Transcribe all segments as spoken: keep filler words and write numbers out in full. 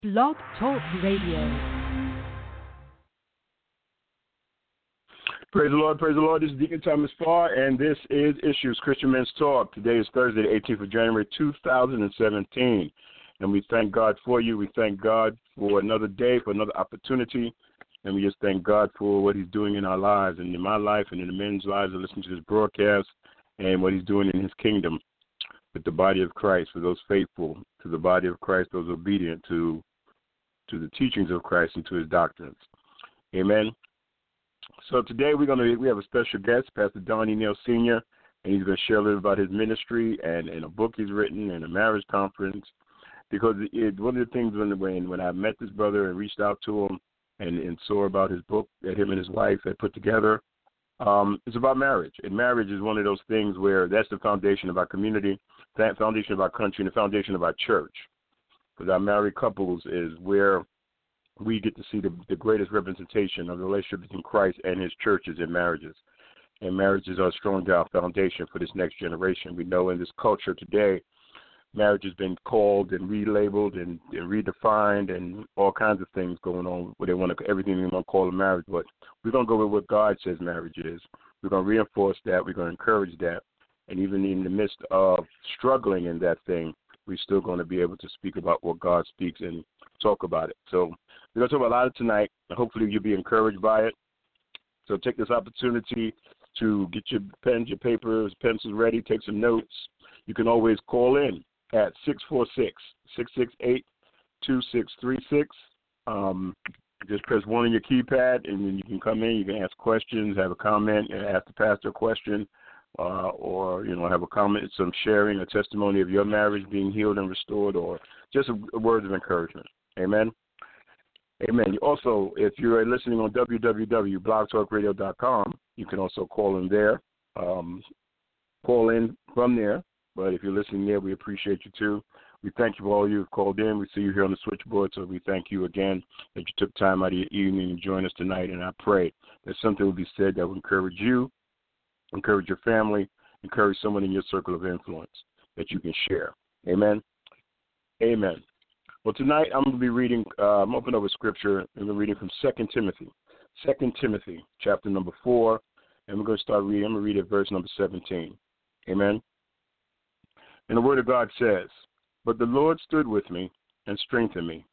Blog Talk Radio. Praise the Lord, praise the Lord. This is Deacon Thomas Farr, and this is Issues Christian Men's Talk. Today is Thursday, the eighteenth of January, two thousand seventeen. And we thank God for you. We thank God for another day, for another opportunity. And we just thank God for what he's doing in our lives and in my life and in the men's lives that listen to this broadcast and what he's doing in his kingdom with the body of Christ, for those faithful to the body of Christ, those obedient to to the teachings of Christ and to his doctrines. Amen. So today we're gonna we have a special guest, Pastor Donnie Neal Senior, and he's going to share a little about his ministry and, and a book he's written and a marriage conference. Because it, one of the things when when when I met this brother and reached out to him and, and saw about his book that him and his wife had put together, um, it's about marriage. And marriage is one of those things where that's the foundation of our community, the foundation of our country, and the foundation of our church. Because our married couples is where we get to see the, the greatest representation of the relationship between Christ and his churches in marriages. And marriages are a strong foundation for this next generation. We know in this culture today, marriage has been called and relabeled and, and redefined and all kinds of things going on where they want to, everything they want to call a marriage. But we're going to go with what God says marriage is. We're going to reinforce that. We're going to encourage that. And even in the midst of struggling in that thing, we're still going to be able to speak about what God speaks and talk about it. So we're going to talk about a lot of tonight, and hopefully you'll be encouraged by it. So take this opportunity to get your pens, your papers, pencils ready, take some notes. You can always call in at six four six, six six eight, two six three six. Um, just press one on your keypad, and then you can come in. You can ask questions, have a comment, and ask the pastor a question. Uh, or, you know, have a comment, some sharing, a testimony of your marriage being healed and restored, or just a, a word of encouragement. Amen. Amen. Also, if you're listening on w w w dot blog talk radio dot com, you can also call in there. Um, call in from there. But if you're listening there, we appreciate you too. We thank you for all you have called in. We see you here on the switchboard, so we thank you again that you took time out of your evening and joined us tonight. And I pray that something will be said that will encourage you, encourage your family, encourage someone in your circle of influence that you can share. Amen. Amen. Well, tonight I'm going to be reading, uh, I'm opening up with scripture, and we're reading from Second Timothy. Second Timothy, chapter number four, and we're going to start reading. I'm going to read at verse number seventeen. Amen. And the word of God says, "But the Lord stood with me and strengthened me,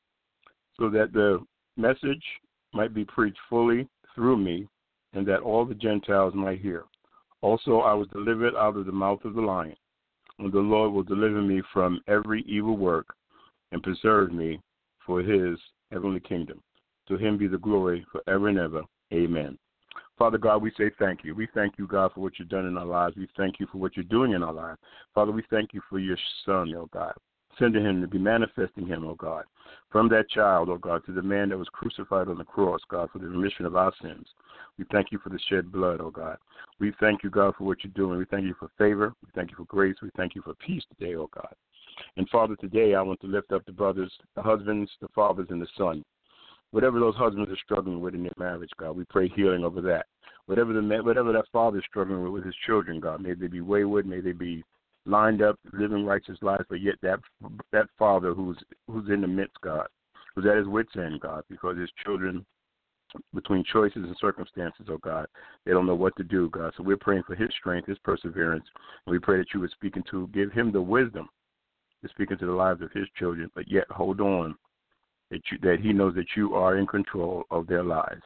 so that the message might be preached fully through me, and that all the Gentiles might hear. Also I was delivered out of the mouth of the lion, and the Lord will deliver me from every evil work and preserve me for his heavenly kingdom. To him be the glory forever and ever. Amen." Father God, we say thank you. We thank you, God, for what you've done in our lives. We thank you for what you're doing in our lives. Father, we thank you for your son, oh God. Sending him to be manifesting him, oh God, from that child, oh God, to the man that was crucified on the cross, God, for the remission of our sins. We thank you for the shed blood, oh God. We thank you, God, for what you're doing. We thank you for favor. We thank you for grace. We thank you for peace today, oh God. And Father, today I want to lift up the brothers, the husbands, the fathers, and the sons. Whatever those husbands are struggling with in their marriage, God, we pray healing over that. Whatever the whatever that father is struggling with with his children, God, may they be wayward, may they be lined up, living righteous lives, but yet that that father who's who's in the midst, God, who's at his wit's end, God, because his children, between choices and circumstances, oh God, they don't know what to do, God. So we're praying for his strength, his perseverance, and we pray that you would speak into, give him the wisdom to speak into the lives of his children, but yet hold on, that you, that he knows that you are in control of their lives.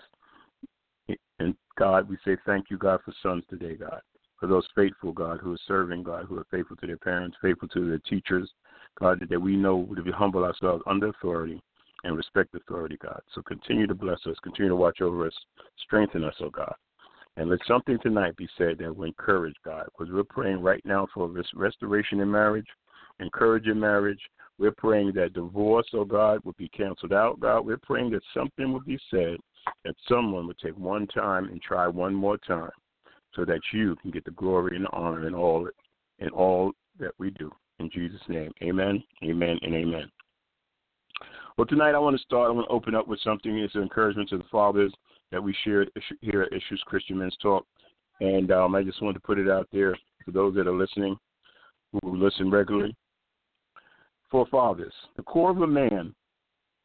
And God, we say thank you, God, for sons today, God, for those faithful, God, who are serving, God, who are faithful to their parents, faithful to their teachers, God, that we know that we humble ourselves under authority and respect authority, God. So continue to bless us, continue to watch over us, strengthen us, oh God. And let something tonight be said that will encourage, God, because we're praying right now for restoration in marriage, encourage in marriage. We're praying that divorce, oh God, will be canceled out, God. We're praying that something will be said, that someone would take one time and try one more time so that you can get the glory and the honor in all, in all that we do. In Jesus' name, amen, amen, and amen. Well, tonight I want to start, I want to open up with something. It's an encouragement to the fathers that we shared here at Issues Christian Men's Talk. And um, I just wanted to put it out there for those that are listening, who listen regularly. For fathers, the core of a man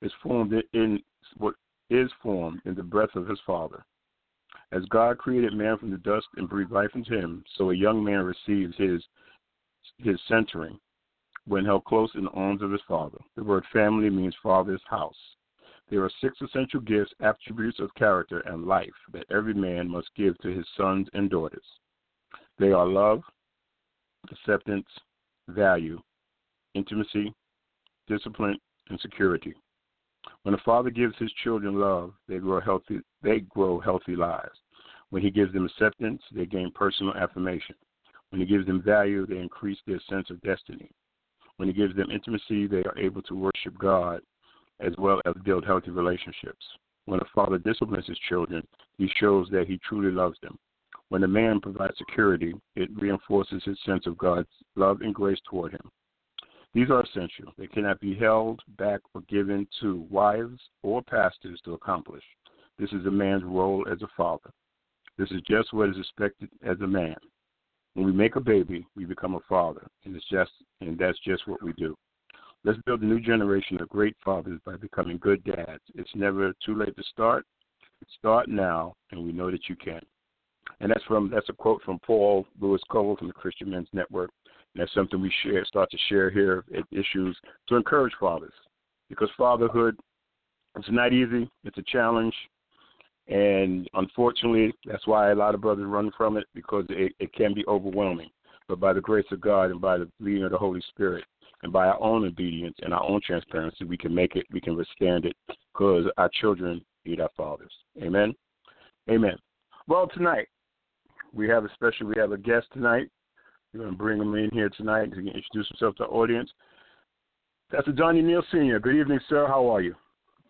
is formed in what is formed in the breath of his Father. As God created man from the dust and breathed life into him, so a young man receives his his centering when held close in the arms of his father. The word family means father's house. There are six essential gifts, attributes of character and life that every man must give to his sons and daughters. They are love, acceptance, value, intimacy, discipline, and security. When a father gives his children love, they grow healthy, they grow healthy lives. When he gives them acceptance, they gain personal affirmation. When he gives them value, they increase their sense of destiny. When he gives them intimacy, they are able to worship God as well as build healthy relationships. When a father disciplines his children, he shows that he truly loves them. When a man provides security, it reinforces his sense of God's love and grace toward him. These are essential. They cannot be held back or given to wives or pastors to accomplish. This is a man's role as a father. This is just what is expected as a man. When we make a baby, we become a father, and it's just and that's just what we do. Let's build a new generation of great fathers by becoming good dads. It's never too late to start. Start now, and we know that you can. And that's from that's a quote from Paul Lewis Cole from the Christian Men's Network. And that's something we share, start to share here at Issues to encourage fathers, because fatherhood, it's not easy. It's a challenge. And unfortunately, that's why a lot of brothers run from it, because it, it can be overwhelming. But by the grace of God and by the leading of the Holy Spirit and by our own obedience and our own transparency, we can make it, we can withstand it, because our children need our fathers. Amen? Amen. Well, tonight, we have a special, we have a guest tonight. We're going to bring him in here tonight to introduce himself to our audience. That's Johnny Neal Senior Good evening, sir. How are you?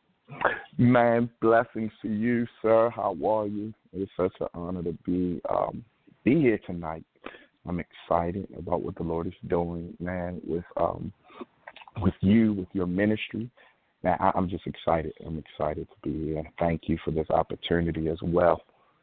Man, blessings to you, sir. How are you? It's such an honor to be um, be here tonight. I'm excited about what the Lord is doing, man, with um, with you, with your ministry. Man, I, I'm just excited. I'm excited to be here. Thank you for this opportunity as well.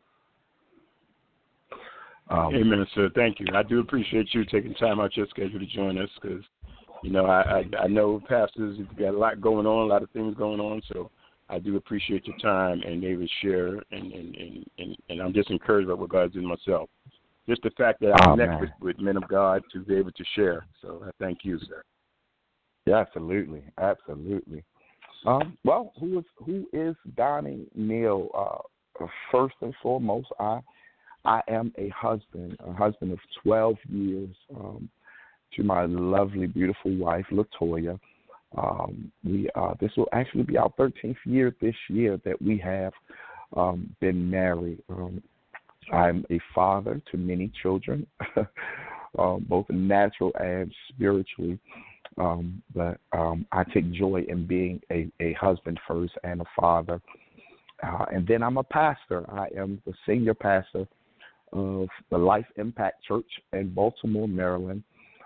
Um, Amen, sir. Thank you. I do appreciate you taking time out your schedule to join us, because you know, I, I, I know pastors, you've got a lot going on, a lot of things going on, so I do appreciate your time and able to share, and, and, and, and, and I'm just encouraged by what God's doing myself. Just the fact that I oh, connect with, with men of God to be able to share. So I thank you, sir. Yeah, absolutely, absolutely. Um, well, who is who is Donnie Neal? Uh, first and foremost, I I am a husband, a husband of twelve years. Um, to my lovely, beautiful wife, Latoya. Um, we uh, this will actually be our thirteenth year this year that we have um, been married. Um, I'm a father to many children, um, both natural and spiritually. Um, but um, I take joy in being a, a husband first and a father. Uh, and then I'm a pastor. I am the senior pastor of the Life Impact Church in Baltimore, Maryland.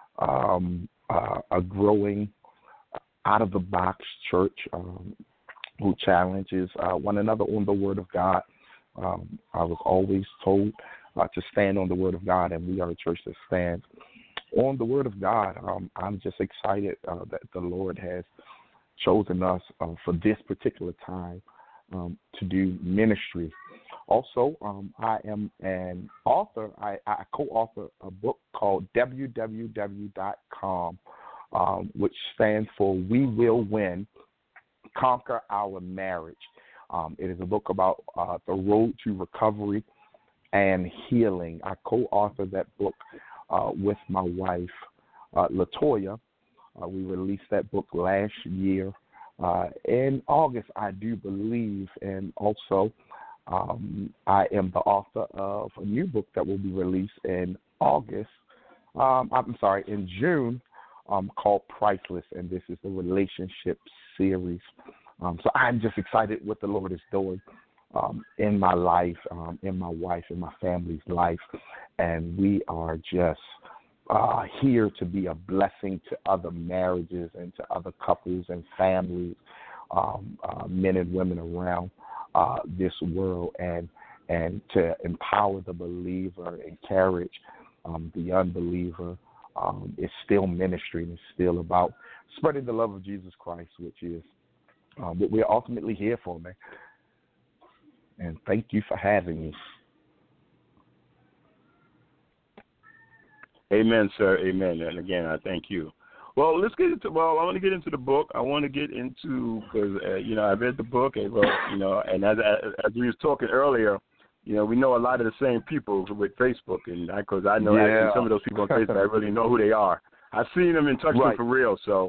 Um, uh, a growing, out-of-the-box church um, who challenges uh, one another on the Word of God. Um, I was always told uh, to stand on the Word of God, and we are a church that stands on the Word of God. Um, I'm just excited uh, that the Lord has chosen us uh, for this particular time um, to do ministry. Also, um, I am an author. I, I co-author a book called W W W dot com, um, which stands for We Will Win, Conquer Our Marriage. Um, it is a book about uh, the road to recovery and healing. I co-authored that book uh, with my wife, uh, Latoya. Uh, we released that book last year uh, in August, I do believe, and also Um, I am the author of a new book that will be released in August. Um, I'm sorry, in June, um, called Priceless, and this is the relationship series. Um, so I'm just excited what the Lord is doing um, in my life, um, in my wife, in my family's life, and we are just uh, here to be a blessing to other marriages and to other couples and families, um, uh, men and women around Uh, this world, and and to empower the believer, encourage um, the unbeliever. Um, it's still ministry, and it's still about spreading the love of Jesus Christ, which is um, but we're ultimately here for, man. And thank you for having me. Amen, sir. Amen. And again, I thank you. Well, let's get into. Well, I want to get into the book. I want to get into because uh, you know I read the book and well, you know, and as as we was talking earlier, you know, we know a lot of the same people with Facebook, and because I, I know yeah. actually some of those people on Facebook, I really know who they are. I've seen them and touched right. them for real, so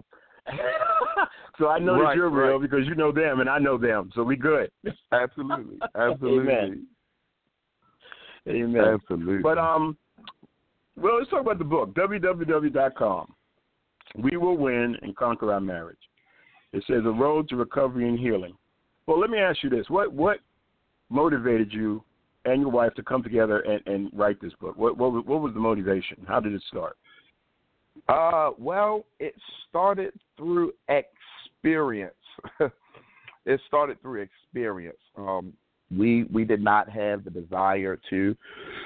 so I know right, that you're right. real because you know them and I know them, so we good. Absolutely, absolutely. Amen. Amen. Absolutely. But um, well, let's talk about the book. w w w dot com. We Will Win and Conquer Our Marriage. It says A Road to Recovery and Healing. Well, let me ask you this. What what motivated you and your wife to come together and, and write this book? What, what what was the motivation? How did it start? Uh, well, it started through experience. It started through experience. Um, we we did not have the desire to,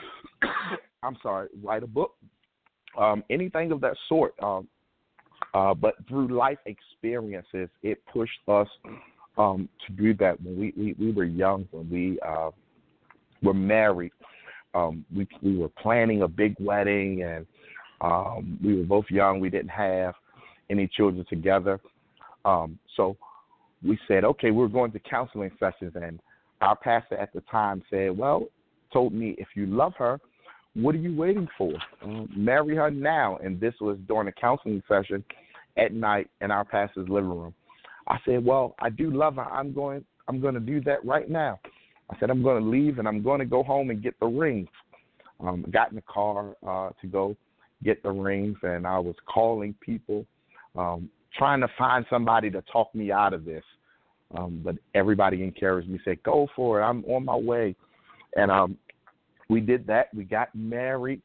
I'm sorry, write a book, um, anything of that sort. Um, Uh, but through life experiences, it pushed us um, to do that. When we, we, we were young, when we uh, were married, um, we, we were planning a big wedding, and um, we were both young. We didn't have any children together. Um, so we said, okay, we're going to counseling sessions. And our pastor at the time said, well, told me, if you love her, what are you waiting for? Um, marry her now. And this was during a counseling session at night in our pastor's living room. I said, well, I do love her. I'm going I'm going to do that right now. I said, I'm going to leave and I'm going to go home and get the rings. Um, I got in the car uh, to go get the rings, and I was calling people, um, trying to find somebody to talk me out of this. Um, but everybody encouraged me, said, go for it. I'm on my way. And um, we did that. We got married.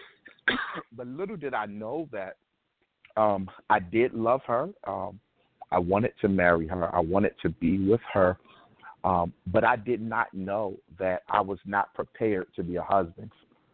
But little did I know that um, I did love her. Um, I wanted to marry her. I wanted to be with her. Um, but I did not know that I was not prepared to be a husband.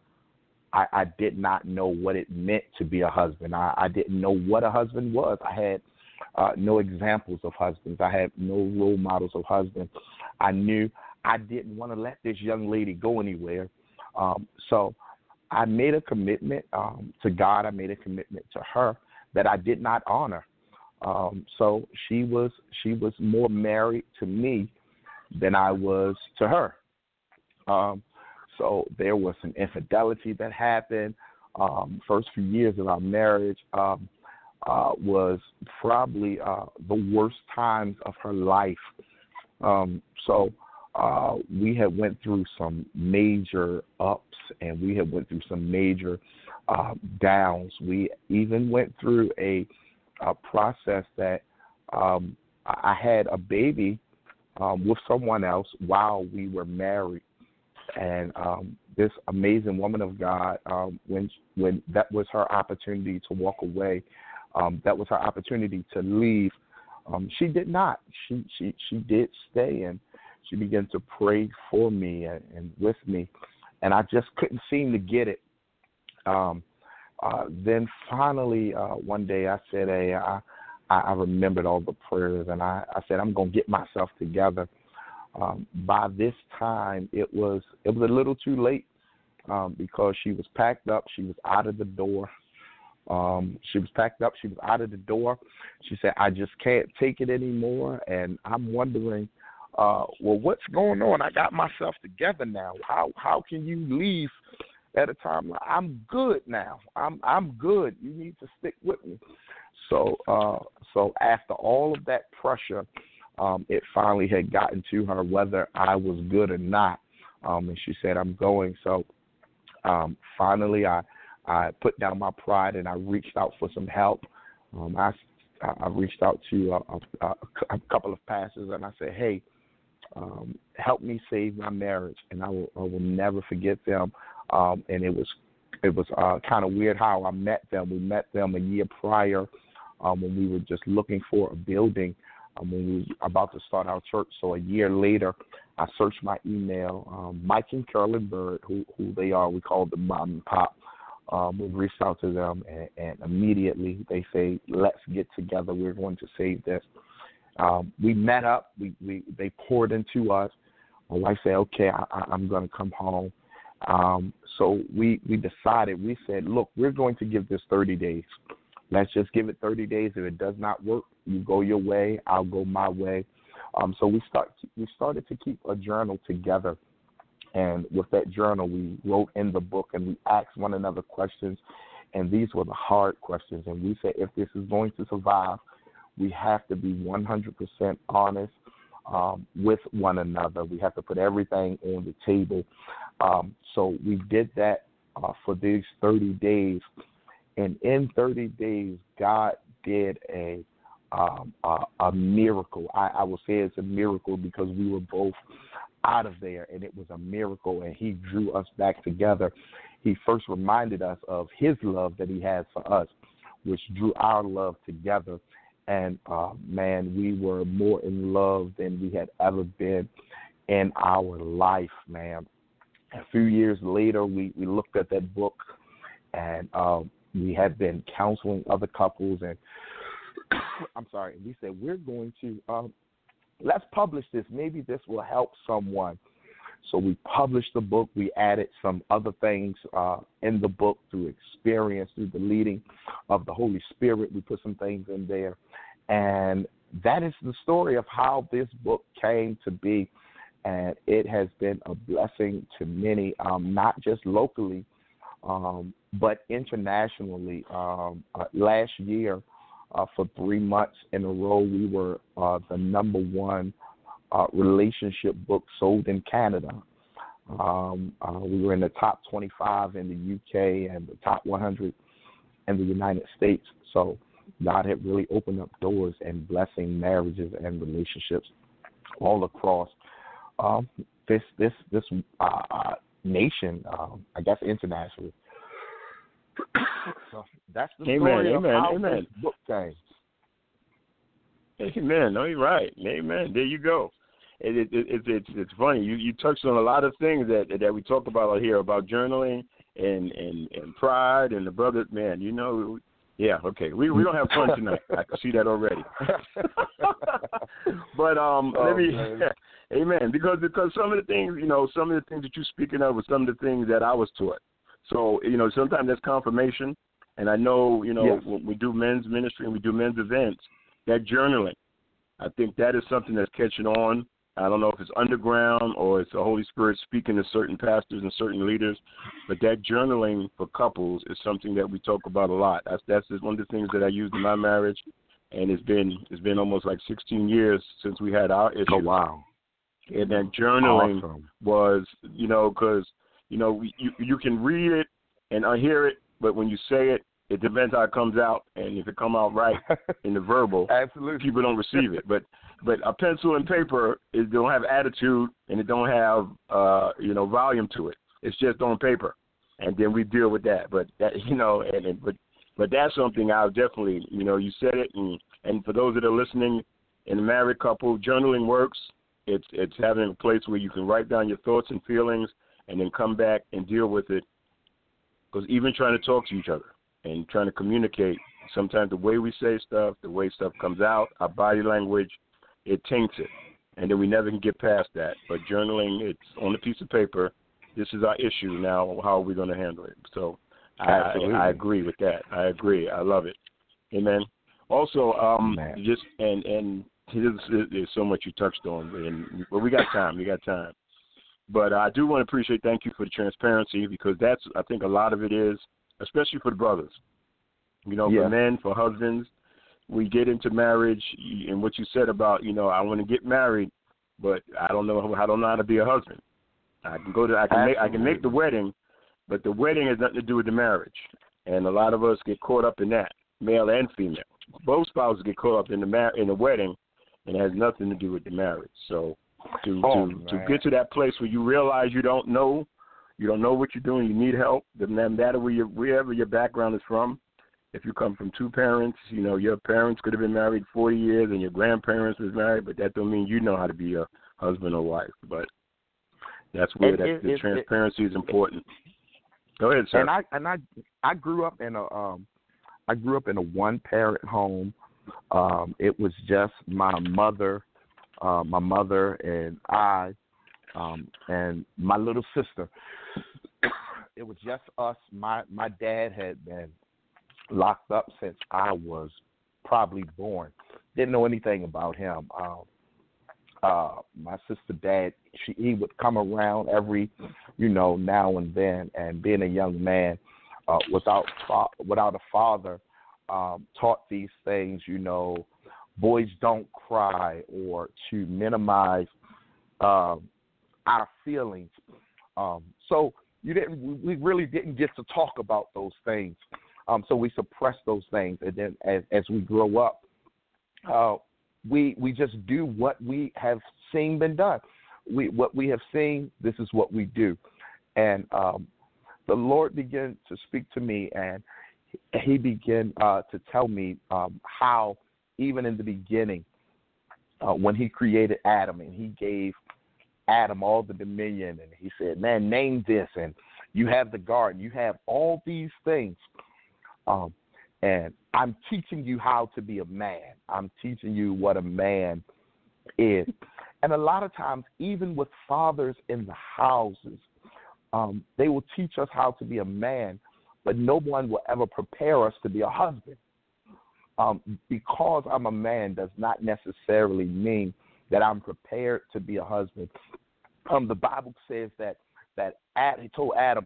I, I did not know what it meant to be a husband. I, I didn't know what a husband was. I had uh, no examples of husbands. I had no role models of husbands. I knew I didn't want to let this young lady go anywhere. Um, so I made a commitment um, to God. I made a commitment to her that I did not honor. Um, so she was she was more married to me than I was to her. Um, so there was some infidelity that happened. Um, first few years of our marriage um, uh, was probably uh, the worst times of her life. Um, so uh, we had went through some major ups, and we had went through some major uh, downs. We even went through a, a process that um, I had a baby um, with someone else while we were married. And um, this amazing woman of God, um, when when that was her opportunity to walk away, um, that was her opportunity to leave. Um, she did not. She she she did stay, and she began to pray for me and, and with me, and I just couldn't seem to get it. Um, uh, then finally, uh, one day I said, "Hey, I, I remembered all the prayers, and I, I said I'm gonna get myself together." Um, by this time, it was it was a little too late um, because she was packed up. She was out of the door. Um, she was packed up. She was out of the door. She said, "I just can't take it anymore." And I'm wondering, uh, well, what's going on? I got myself together now. How how can you leave at a time like I'm good now? I'm I'm good. You need to stick with me. So uh, so after all of that pressure, Um, it finally had gotten to her whether I was good or not, um, and she said, "I'm going." So um, finally, I I put down my pride and I reached out for some help. Um, I I reached out to a, a, a couple of pastors and I said, "Hey, um, help me save my marriage," and I will I will never forget them. Um, and it was it was uh, kind of weird how I met them. We met them a year prior um, when we were just looking for a building. Um, when we were about to start our church. So a year later, I searched my email. Um, Mike and Carolyn Bird, who, who they are, we call them Mom and Pop. Um, we reached out to them, and, and immediately they say, "Let's get together. We're going to save this." Um, we met up. We, we they poured into us. My wife said, "Okay, I, I, I'm going to come home." Um, so we we decided. We said, "Look, we're going to give this thirty days. Let's just give it thirty days. If it does not work, you go your way. I'll go my way." Um, so we start we started to keep a journal together. And with that journal, we wrote in the book and we asked one another questions. And these were the hard questions. And we said, if this is going to survive, we have to be one hundred percent honest um, with one another. We have to put everything on the table. Um, so we did that uh, for these thirty days. And in thirty days, God did a um, a, a miracle. I, I will say it's a miracle because we were both out of there, and it was a miracle, and he drew us back together. He first reminded us of his love that he has for us, which drew our love together. And, uh, man, we were more in love than we had ever been in our life, man. A few years later, we, we looked at that book, and uh, we had been counseling other couples, and I'm sorry, we said, we're going to um, let's publish this. Maybe this will help someone. So we published the book. We added some other things uh, in the book through experience, through the leading of the Holy Spirit. We put some things in there. And that is the story of how this book came to be. And it has been a blessing to many, um, not just locally, um, but internationally. Um, uh, last year, Uh, for three months in a row, we were uh, the number one uh, relationship book sold in Canada. Um, uh, we were in the top twenty-five in the U K and the top one hundred in the United States. So God had really opened up doors and blessing marriages and relationships all across um, this this this uh, nation. Um, I guess internationally. So that's the amen, story of amen, how amen. this book came. Amen. No, you're right. Amen. There you go. It, it, it, it, it's it's funny. You you touched on a lot of things that that we talk about here about journaling and, and, and pride and the brother. Man, you know, yeah. Okay, we we don't have fun tonight. I can see that already. But um, oh, let me. Man. Amen. Because because some of the things, you know, some of the things that you're speaking of were some of the things that I was taught. So, you know, sometimes that's confirmation. And I know, you know, yes. when we do men's ministry and we do men's events, that journaling, I think that is something that's catching on. I don't know if it's underground or it's the Holy Spirit speaking to certain pastors and certain leaders, but that journaling for couples is something that we talk about a lot. That's that's just one of the things that I used in my marriage, and it's been it's been almost like sixteen years since we had our issue. Oh, wow. And that journaling awesome. was, you know, because, you know, you, you can read it and hear it, but when you say it, it depends how it comes out. And if it come out right in the verbal, Absolutely. people don't receive it. But but a pencil and paper, it don't have attitude and it don't have, uh, you know, volume to it. It's just on paper. And then we deal with that. But, that you know, and, and but but that's something I'll definitely, you know, you said it. And, and for those that are listening, in a married couple, journaling works. It's it's having a place where you can write down your thoughts and feelings and then come back and deal with it. Because even trying to talk to each other and trying to communicate, sometimes the way we say stuff, the way stuff comes out, our body language, it taints it. And then we never can get past that. But journaling, it's on a piece of paper. This is our issue now. How are we going to handle it? So I, I agree with that. I agree. I love it. Amen. Also, um, Man. just and and there's, there's so much you touched on, and but we got time. We got time. But I do want to appreciate, thank you for the transparency, because that's, I think a lot of it is, especially for the brothers. You know, yeah. for men, for husbands, we get into marriage, and what you said about, you know, I want to get married, but I don't know, I don't know how to be a husband. I can go to, I can make, I can make the wedding, but the wedding has nothing to do with the marriage. And a lot of us get caught up in that, male and female. Both spouses get caught up in the mar- in the wedding, and it has nothing to do with the marriage. So to oh, to, to get to that place where you realize you don't know, you don't know what you're doing, you need help, doesn't matter where you, wherever your background is from. If you come from two parents, you know, your parents could have been married forty years and your grandparents was married, but that don't mean you know how to be a husband or wife. But that's where it, that, it, the it, transparency it, is important. Go ahead, sir. And I and I I grew up in a um I grew up in a one parent home. Um, it was just my mother, uh, my mother and I, um, and my little sister. It was just us. My my dad had been locked up since I was probably born. Didn't know anything about him. Um, uh, my sister dad, she, he would come around every, you know, now and then. And being a young man uh, without fa- without a father, um, taught these things. You know, boys don't cry, or to minimize um, our feelings. Um, so you didn't. We really didn't get to talk about those things. Um, so we suppress those things, and then as, as we grow up, uh, we we just do what we have seen been done. We what we have seen, this is what we do. And um, the Lord began to speak to me, and He began uh, to tell me um, how, even in the beginning, uh, when He created Adam, and He gave Adam all the dominion, and He said, "Man, name this, and you have the garden, you have all these things." Um, and I'm teaching you how to be a man. I'm teaching you what a man is. And a lot of times, even with fathers in the houses, um, they will teach us how to be a man, but no one will ever prepare us to be a husband. Um, because I'm a man does not necessarily mean that I'm prepared to be a husband. Um, the Bible says that that Ad, he told Adam,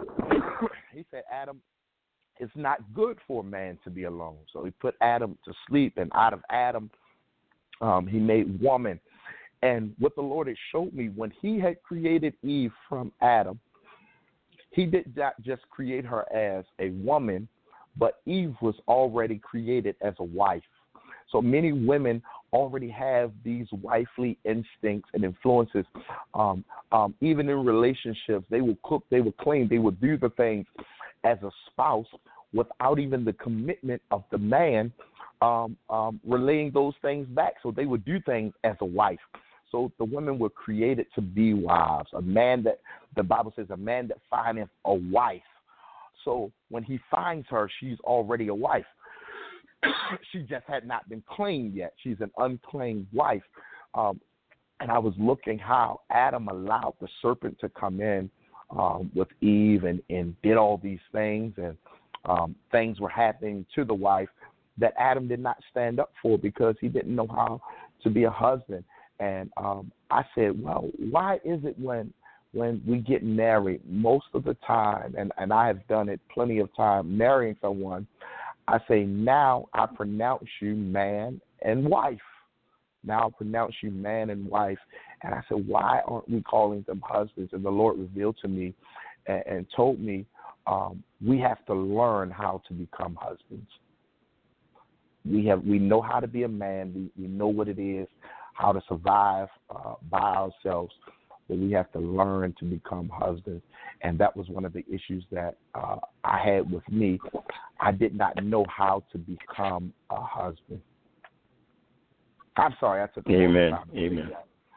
he said, Adam, it's not good for a man to be alone. So he put Adam to sleep, and out of Adam, um, he made woman. And what the Lord had showed me, when He had created Eve from Adam, He did not just create her as a woman, but Eve was already created as a wife. So many women already have these wifely instincts and influences. Um, um, even in relationships, they will cook, they will clean, they will do the things as a spouse without even the commitment of the man um, um, relaying those things back. So they would do things as a wife. So the women were created to be wives. A man that, the Bible says, a man that findeth a wife. So when he finds her, she's already a wife. She just had not been claimed yet. She's an unclaimed wife. Um, and I was looking how Adam allowed the serpent to come in um, with Eve and, and did all these things, and um, things were happening to the wife that Adam did not stand up for because he didn't know how to be a husband. And um, I said, well, why is it when when we get married, most of the time, and, and I have done it plenty of time, marrying someone, I say, now I pronounce you man and wife. Now I pronounce you man and wife. And I said, why aren't we calling them husbands? And the Lord revealed to me and, and told me um, we have to learn how to become husbands. We have we know how to be a man. We, we know what it is, how to survive uh, by ourselves. But we have to learn to become husbands. And that was one of the issues that uh, I had with me. I did not know how to become a husband. I'm sorry, I took a Amen. long time. Amen.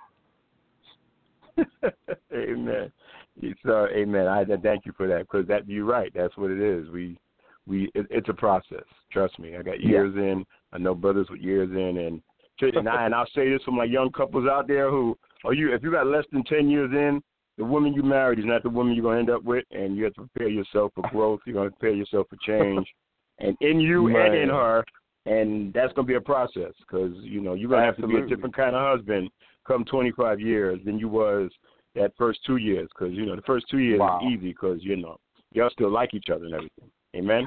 Amen. So, amen. I thank you for that, because that you're right. That's what it is. We, we, it, it's a process. Trust me. I got years yeah. in. I know brothers with years in, and and, I, and I'll say this for my young couples out there who, are you, if you got less than ten years in, the woman you married is not the woman you're going to end up with, and you have to prepare yourself for growth. You're going to prepare yourself for change, and in you Man. and in her, and that's going to be a process, because, you know, you're going to have to be a different kind of husband come twenty-five years than you was that first two years, because, you know, the first two years wow. is easy because, you know, y'all still like each other and everything. Amen?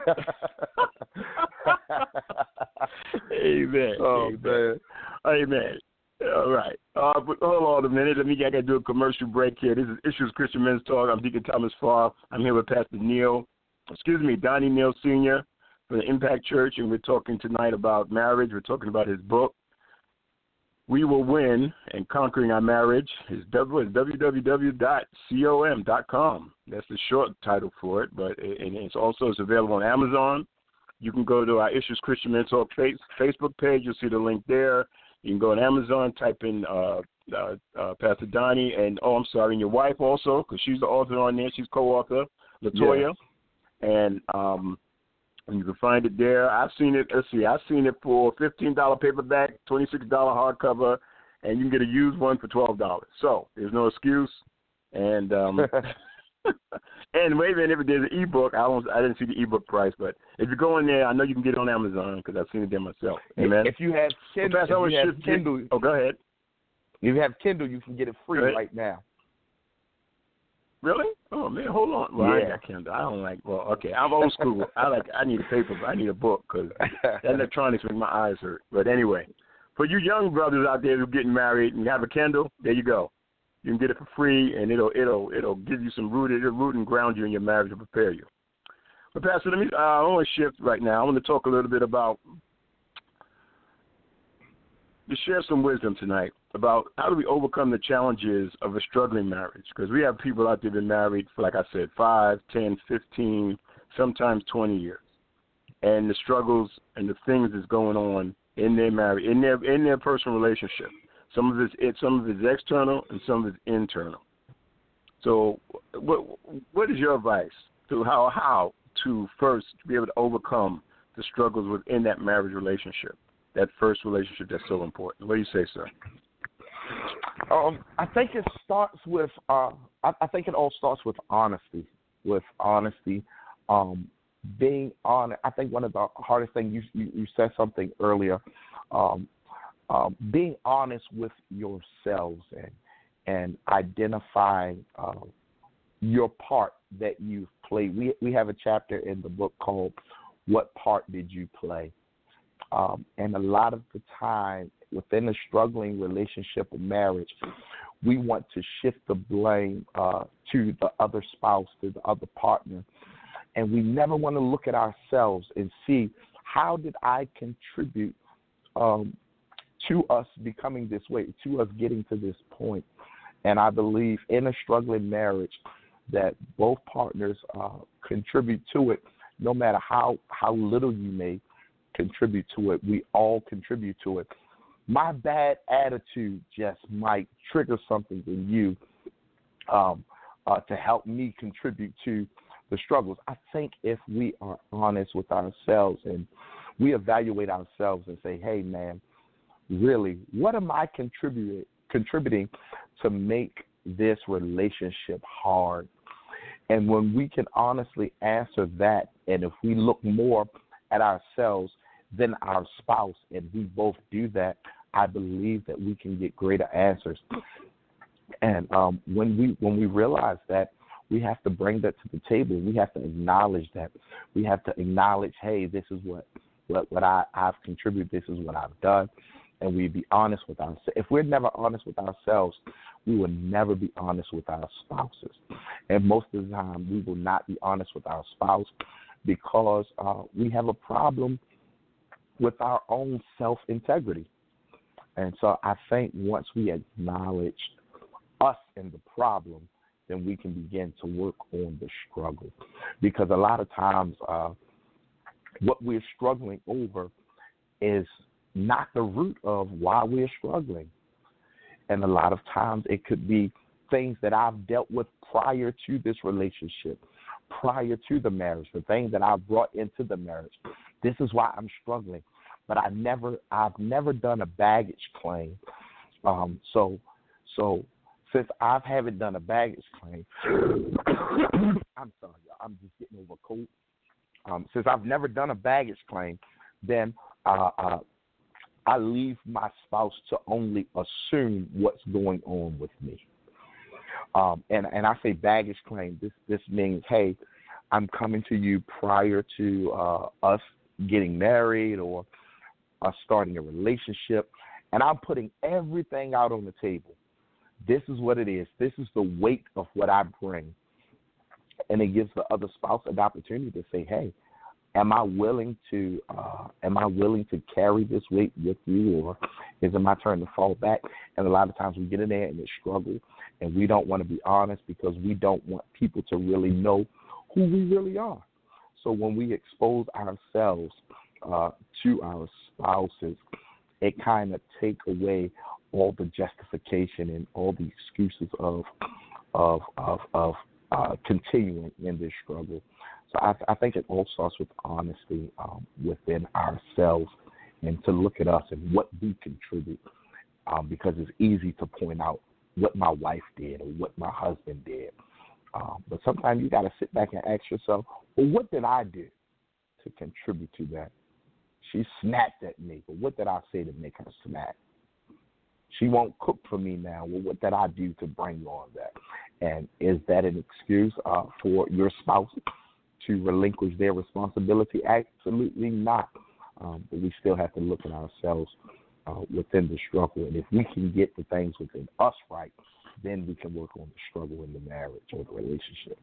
Amen. Oh, Amen. man. Amen. All right. Uh, but hold on a minute. Let me. I got to do a commercial break here. This is Issues Christian Men's Talk. I'm Deacon Thomas Farr. I'm here with Pastor Neil. Excuse me, Donnie Neal Senior from the Impact Church, and we're talking tonight about marriage. We're talking about his book, We Will Win and Conquering Our Marriage. His w w w dot com dot com. That's the short title for it, but it, and it's also it's available on Amazon. You can go to our Issues Christian Men's Talk face, Facebook page. You'll see the link there. You can go on Amazon, type in uh, uh, uh, Pastor Donnie, and, oh, I'm sorry, and your wife also, because she's the author on there. She's co-author, Latoya. Yes. And um, And you can find it there. I've seen it. Let's see. I've seen it for fifteen dollars paperback, twenty-six dollars hardcover, and you can get a used one for twelve dollars. So there's no excuse. And um, and wait a minute, if there's an ebook, I don't. I didn't see the ebook price, but if you go in there, I know you can get it on Amazon because I've seen it there myself. Amen. If you have Kindle, well, if you have Kindle, get, oh, go ahead. If you have Kindle, you can get it free right now. Really? Oh man, hold on. Well, yeah. I ain't got Kindle. I don't like. Well, okay, I'm old school. I like. I need a paper. I need a book because electronics make my eyes hurt. But anyway, for you young brothers out there who are getting married and have a Kindle, there you go. You can get it for free, and it'll it'll it'll give you some root. It'll root and ground you in your marriage and prepare you. But Pastor, let me. Uh, I want to shift right now. I want to talk a little bit about. To share some wisdom tonight about how do we overcome the challenges of a struggling marriage, because we have people out there been married for, like I said, five, ten, fifteen, sometimes twenty years, and the struggles and the things that's going on in their marriage, in their in their personal relationship. Some of it's it, some of it's external and some of it's internal. So, what what is your advice to how how to first be able to overcome the struggles within that marriage relationship? That first relationship that's so important. What do you say, sir? Um, I think it starts with. Uh, I, I think it all starts with honesty. With honesty, um, being honest. I think one of the hardest things you you, you said something earlier. Um, uh, being honest with yourselves and and identifying uh, your part that you've played. We we have a chapter in the book called "What Part Did You Play?" Um, and a lot of the time within a struggling relationship or marriage, we want to shift the blame uh, to the other spouse, to the other partner. And we never want to look at ourselves and see, how did I contribute um, to us becoming this way, to us getting to this point? And I believe in a struggling marriage that both partners uh, contribute to it, no matter how, how little you may contribute to it. We all contribute to it. My bad attitude just might trigger something in you um, uh, to help me contribute to the struggles. I think if we are honest with ourselves and we evaluate ourselves and say, hey, man, really, what am I contributing contributing to make this relationship hard? And when we can honestly answer that, and if we look more at ourselves than our spouse, and we both do that, I believe that we can get greater answers. And um, when we when we realize that, we have to bring that to the table. We have to acknowledge that. We have to acknowledge, hey, this is what what, what I, I've contributed. This is what I've done. And we be honest with ourselves. If we're never honest with ourselves, we will never be honest with our spouses. And most of the time, we will not be honest with our spouse because uh, we have a problem with our own self-integrity. And so I think once we acknowledge us and the problem, then we can begin to work on the struggle. Because a lot of times uh, what we're struggling over is not the root of why we're struggling. And a lot of times it could be things that I've dealt with prior to this relationship, prior to the marriage, the things that I've brought into the marriage. This is why I'm struggling. But I never, I've never done a baggage claim. Um, so, so since I haven't done a baggage claim, I'm sorry, I'm just getting over a cold. Um, since I've never done a baggage claim, then uh, uh, I leave my spouse to only assume what's going on with me. Um, and and I say baggage claim. This this means, hey, I'm coming to you prior to uh, us getting married or us starting a relationship, and I'm putting everything out on the table. This is what it is. This is the weight of what I bring. And it gives the other spouse an opportunity to say, hey, am I willing to uh, am I willing to carry this weight with you, or is it my turn to fall back? And a lot of times we get in there and it's struggle, and we don't want to be honest because we don't want people to really know who we really are. So when we expose ourselves uh, to our spouses, it kind of take away all the justification and all the excuses of of of, of uh, continuing in this struggle. So I, I think it all starts with honesty um, within ourselves and to look at us and what we contribute, um, because it's easy to point out what my wife did or what my husband did. Um, but sometimes you got to sit back and ask yourself, well, what did I do to contribute to that? She snapped at me, but what did I say to make her snap? She won't cook for me now. Well, what did I do to bring on that? And is that an excuse uh, for your spouse to relinquish their responsibility? Absolutely not. Um, but we still have to look at ourselves uh, within the struggle. And if we can get the things within us right, then we can work on the struggle in the marriage or the relationship.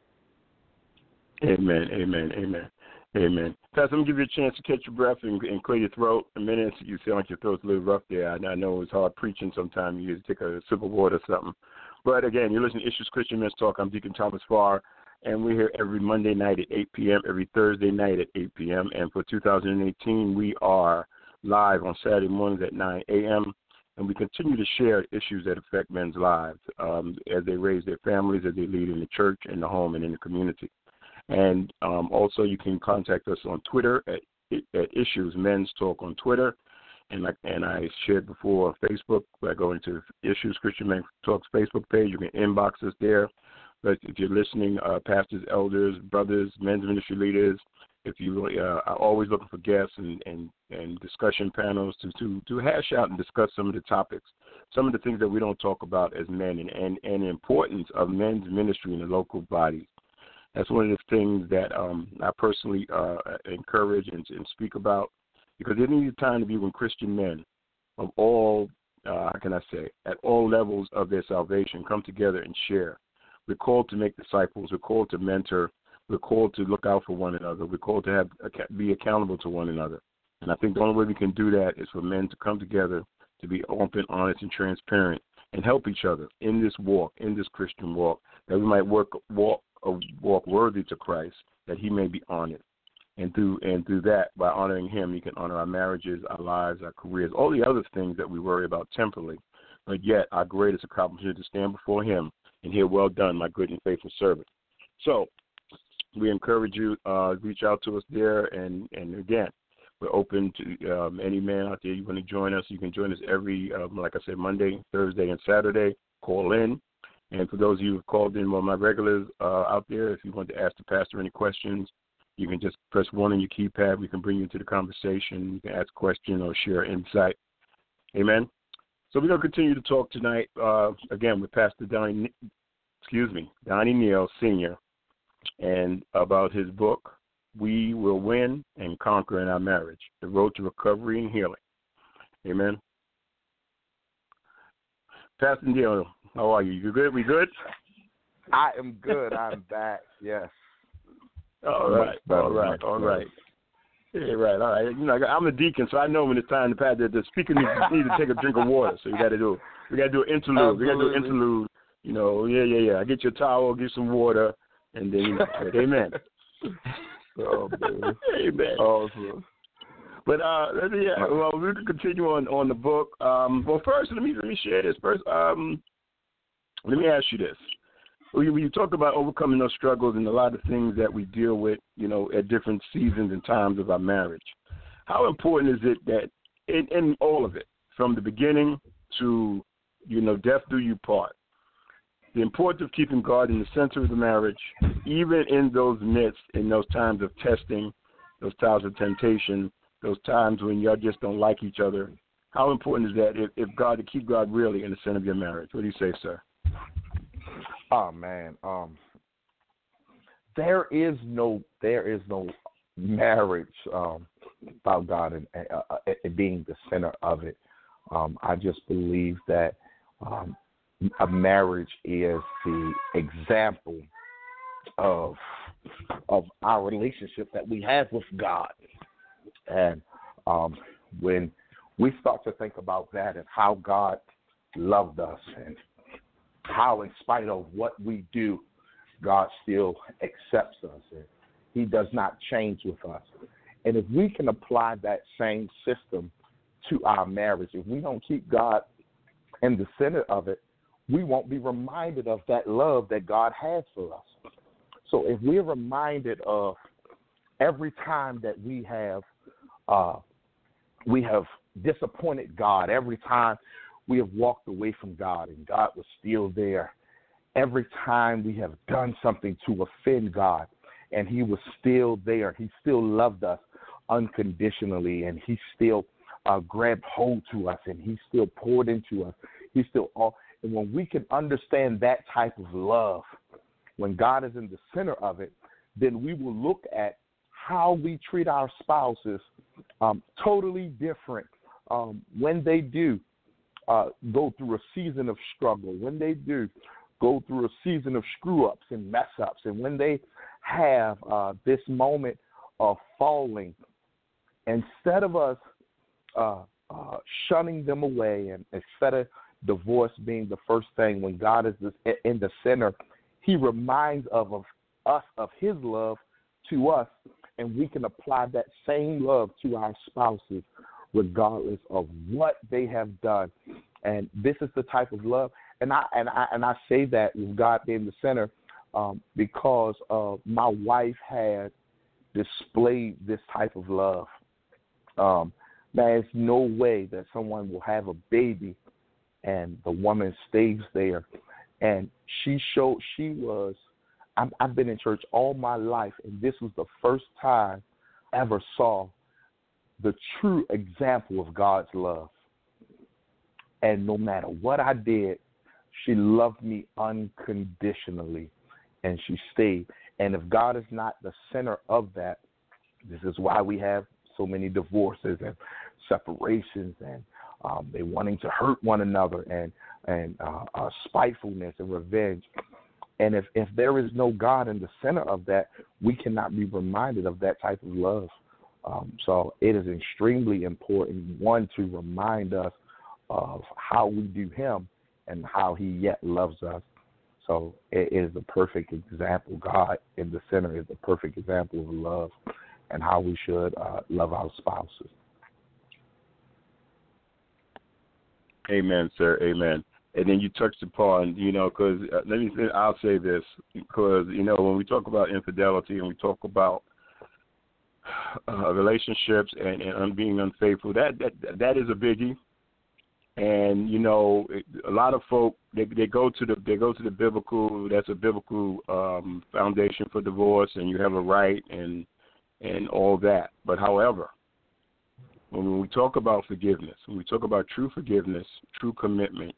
Amen, amen, amen, amen. Pastor, I'm going to give you a chance to catch your breath and, and clear your throat. A minute, you sound like your throat's a little rough there. I, I know it's hard preaching sometimes. You take a sip of water or something. But, again, you're listening to Issues Christian Men's Talk. I'm Deacon Thomas Farr, and we're here every Monday night at eight p.m., every Thursday night at eight p.m. And for two thousand eighteen, we are live on Saturday mornings at nine a.m., and we continue to share issues that affect men's lives um, as they raise their families, as they lead in the church, in the home, and in the community. And um, also you can contact us on Twitter at, at Issues Men's Talk on Twitter. And like and I shared before on Facebook, by going to Issues Christian Men's Talk's Facebook page, you can inbox us there. But if you're listening, uh, pastors, elders, brothers, men's ministry leaders, if you uh, are always looking for guests and, and, and discussion panels to, to, to hash out and discuss some of the topics, some of the things that we don't talk about as men, and, and, and the importance of men's ministry in the local bodies. That's one of the things that um, I personally uh, encourage and, and speak about, because there needs a time to be when Christian men of all, uh, how can I say, at all levels of their salvation come together and share. We're called to make disciples. We're called to mentor. We're called to look out for one another. We're called to have be accountable to one another. And I think the only way we can do that is for men to come together, to be open, honest, and transparent, and help each other in this walk, in this Christian walk, that we might work walk a walk worthy to Christ, that he may be honored. And through and through that, by honoring him, you can honor our marriages, our lives, our careers, all the other things that we worry about temporarily. But yet our greatest accomplishment is to stand before him and hear, well done, my good and faithful servant. So we encourage you, uh, reach out to us there. And, and again, we're open to um, any man out there you want to join us. You can join us every, um, like I said, Monday, Thursday, and Saturday. Call in. And for those of you who have called in, one of my regulars uh, out there, if you want to ask the pastor any questions, you can just press one on your keypad. We can bring you into the conversation. You can ask a question or share insight. Amen. So we're going to continue to talk tonight, uh, again, with Pastor Donnie, excuse me, Donnie Neal, Senior, and about his book, We Will Win and Conquer in Our Marriage, The Road to Recovery and Healing. Amen. Pastor Neal, how are you? You good? We good? I am good. I'm back, yes. All right, all right, all right. Yeah, right, all right. You know, I'm a deacon, so I know when it's time to pass the, the speaker needs, needs to take a drink of water. So you got to do, we got to do an interlude. Absolutely. We got to do an interlude. You know, yeah, yeah, yeah. I get your towel, get some water, and then you know, amen. Oh, man. Amen. Awesome. But uh, let me, uh, well, we can continue on, on the book. Um, well, first, let me let me share this. First, um, let me ask you this. When you, when you talk about overcoming those struggles and a lot of things that we deal with, you know, at different seasons and times of our marriage, how important is it that in, in all of it, from the beginning to, you know, death do you part, the importance of keeping God in the center of the marriage, even in those midst, in those times of testing, those times of temptation, those times when y'all just don't like each other, how important is that if, if God, to keep God really in the center of your marriage? What do you say, sir? Oh man, um, there is no there is no marriage um, without God and, uh, uh, being the center of it. Um, I just believe that um, a marriage is the example of of our relationship that we have with God, and um, when we start to think about that and how God loved us and how in spite of what we do, God still accepts us and he does not change with us. And if we can apply that same system to our marriage, if we don't keep God in the center of it, we won't be reminded of that love that God has for us. So if we're reminded of every time that we have uh, we have disappointed God, every time we have walked away from God and God was still there, every time we have done something to offend God and he was still there, he still loved us unconditionally, and he still uh, grabbed hold to us, and he still poured into us. He still all, and when we can understand that type of love, when God is in the center of it, then we will look at how we treat our spouses um, totally different um, when they do uh, go through a season of struggle, when they do go through a season of screw-ups and mess-ups, and when they have uh, this moment of falling. Instead of us uh, uh, shunning them away, and instead of divorce being the first thing, when God is in the center, he reminds of, of us of his love to us, and we can apply that same love to our spouses regardless of what they have done. And this is the type of love, and I and I and I say that with God being the center um, because uh, my wife had displayed this type of love. Um, there's no way that someone will have a baby and the woman stays there. And she showed she was. I'm, I've been in church all my life, and this was the first time I ever saw the true example of God's love. And no matter what I did, she loved me unconditionally, and she stayed. And if God is not the center of that, this is why we have so many divorces and separations, and um, they wanting to hurt one another, and and uh, uh, spitefulness and revenge. And if, if there is no God in the center of that, we cannot be reminded of that type of love. Um, so it is extremely important, one, to remind us of how we do him and how he yet loves us. So it is the perfect example. God in the center is the perfect example of love and how we should uh, love our spouses. Amen, sir. Amen. And then you touched upon, you know, because uh, let me say, I'll say this, because, you know, when we talk about infidelity and we talk about uh, relationships and, and being unfaithful, that, that that is a biggie. And, you know, it, a lot of folk, they they go to the they go to the biblical, that's a biblical um, foundation for divorce, and you have a right and and all that. But however, when we talk about forgiveness, when we talk about true forgiveness, true commitment,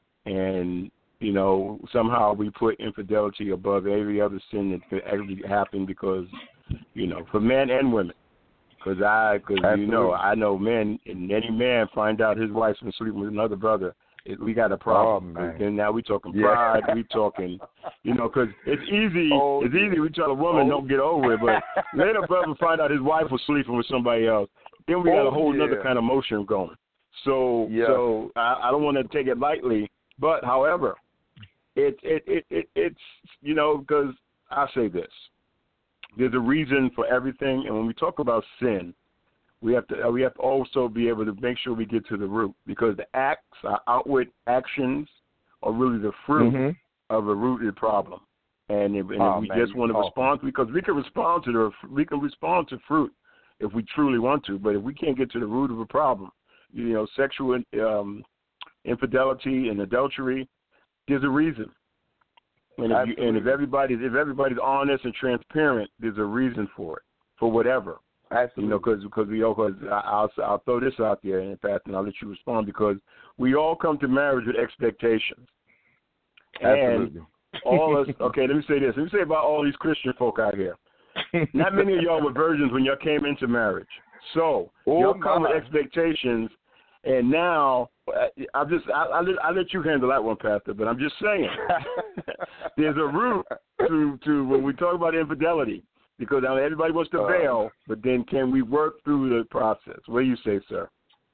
and, you know, somehow we put infidelity above every other sin that could actually happen because, you know, for men and women. Because I, cause, you know, I know men, and any man find out his wife's been sleeping with another brother, it, we got a problem. Oh, man. And now we talking yeah. pride, we talking, you know, because it's easy, oh, it's easy we tell a woman oh. don't get over it, but later brother find out his wife was sleeping with somebody else, then we got oh, a whole yeah. other kind of motion going. So, yeah. so I, I don't want to take it lightly. But, however, it, it, it, it it's, you know, because I say this. There's a reason for everything, and when we talk about sin, we have to we have to also be able to make sure we get to the root, because the acts, our outward actions, are really the fruit mm-hmm. of a rooted problem. And if, and oh, if we man, just want to respond, because we can respond to the we can respond to fruit if we truly want to, but if we can't get to the root of a problem, you know, sexual um, infidelity and adultery, there's a reason. And if, you, and if everybody's if everybody's honest and transparent, there's a reason for it, for whatever. Absolutely. You know, because because we all cause I'll I'll throw this out there, and Pastor, and I'll let you respond, because we all come to marriage with expectations. Absolutely. And all us. Okay, let me say this. Let me say about all these Christian folk out here. Not many of y'all were virgins when y'all came into marriage. So oh, y'all come my. with expectations. And now, I just I, I let I let you handle that one, Pastor. But I'm just saying, there's a root to to when we talk about infidelity, because now everybody wants to bail, but then can we work through the process? What do you say, sir?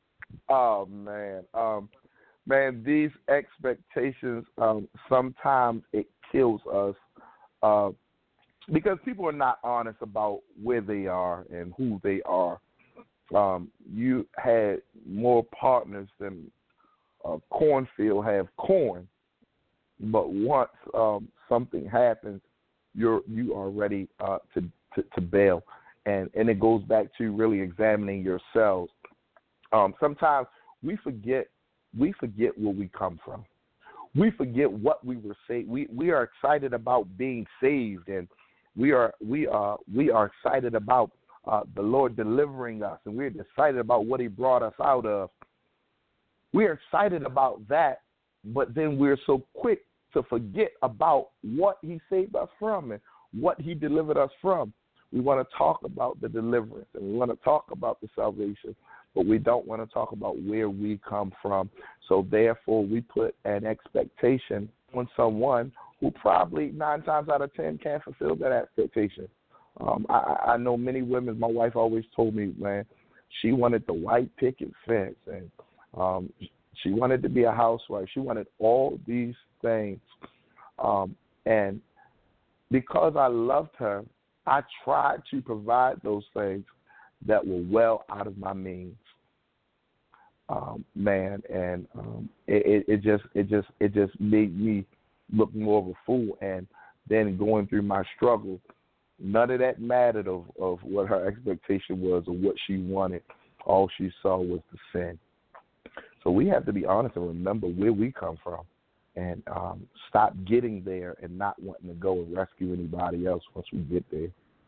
Oh man, um, man, these expectations um, sometimes it kills us uh, because people are not honest about where they are and who they are. Um, you had more partners than a cornfield have corn, but once um, something happens you're you are ready uh, to, to to bail. And and it goes back to really examining yourselves. Um, sometimes we forget we forget where we come from. We forget what we were saved. We we are excited about being saved, and we are we are we are excited about uh, the Lord delivering us, and we're excited about what He brought us out of. We are excited about that, but then we're so quick to forget about what He saved us from and what He delivered us from. We want to talk about the deliverance, and we want to talk about the salvation, but we don't want to talk about where we come from. So therefore, we put an expectation on someone who probably nine times out of ten can't fulfill that expectation. Um, I, I know many women. My wife always told me, man, she wanted the white picket fence, and um, she wanted to be a housewife. She wanted all these things, um, and because I loved her, I tried to provide those things that were well out of my means. Um, man, and um, it, it, it just it just it just made me look more of a fool. And then going through my struggle, none of that mattered of, of what her expectation was or what she wanted. All she saw was the sin. So we have to be honest and remember where we come from, and um, stop getting there and not wanting to go and rescue anybody else once we get there.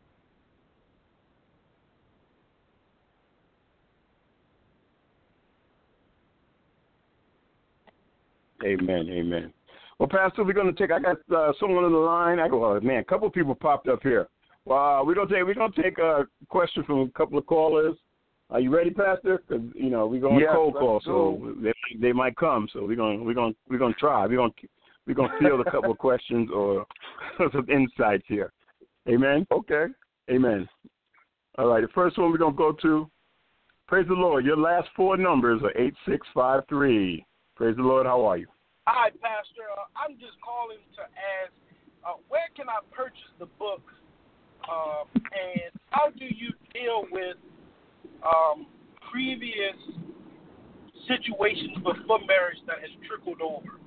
Amen, amen. Well, Pastor, we're going to take. I got uh, someone on the line. I go, oh, man, a couple of people popped up here. Well, uh, we're going to take. We're going to take a question from a couple of callers. Are you ready, Pastor? Because you know we're going to yes, cold call, so they they might come. So we're going we're going we're going to try. We're going we're going to field a couple of questions or some insights here. Amen. Okay. Amen. All right. The first one we're going to go to. Praise the Lord. Your last four numbers are eight six five three. Praise the Lord. How are you? Hi, Pastor. Uh, I'm just calling to ask, uh, where can I purchase the book, uh, and how do you deal with um, previous situations before marriage that has trickled over?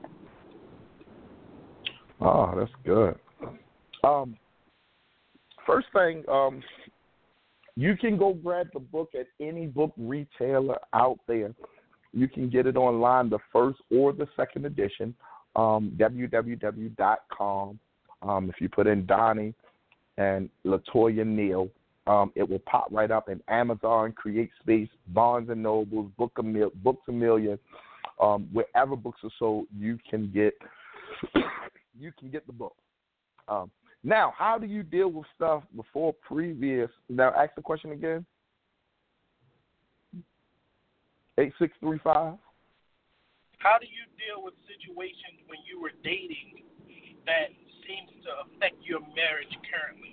Oh, that's good. Um, first thing, um, you can go grab the book at any book retailer out there. You can get it online, the first or the second edition, um, w w w dot com. Um, if you put in Donnie and Latoya Neal, um, it will pop right up in Amazon, Create Space, Barnes and Nobles, Book a Mil- Books a Million, um, wherever books are sold, you can get you can get the book. Um, now, how do you deal with stuff before previous? Now, ask the question again. eight six three five. How do you deal with situations when you were dating that seems to affect your marriage currently?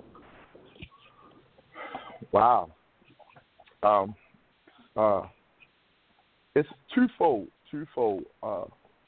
Wow. Um, uh, it's twofold. Twofold. Uh,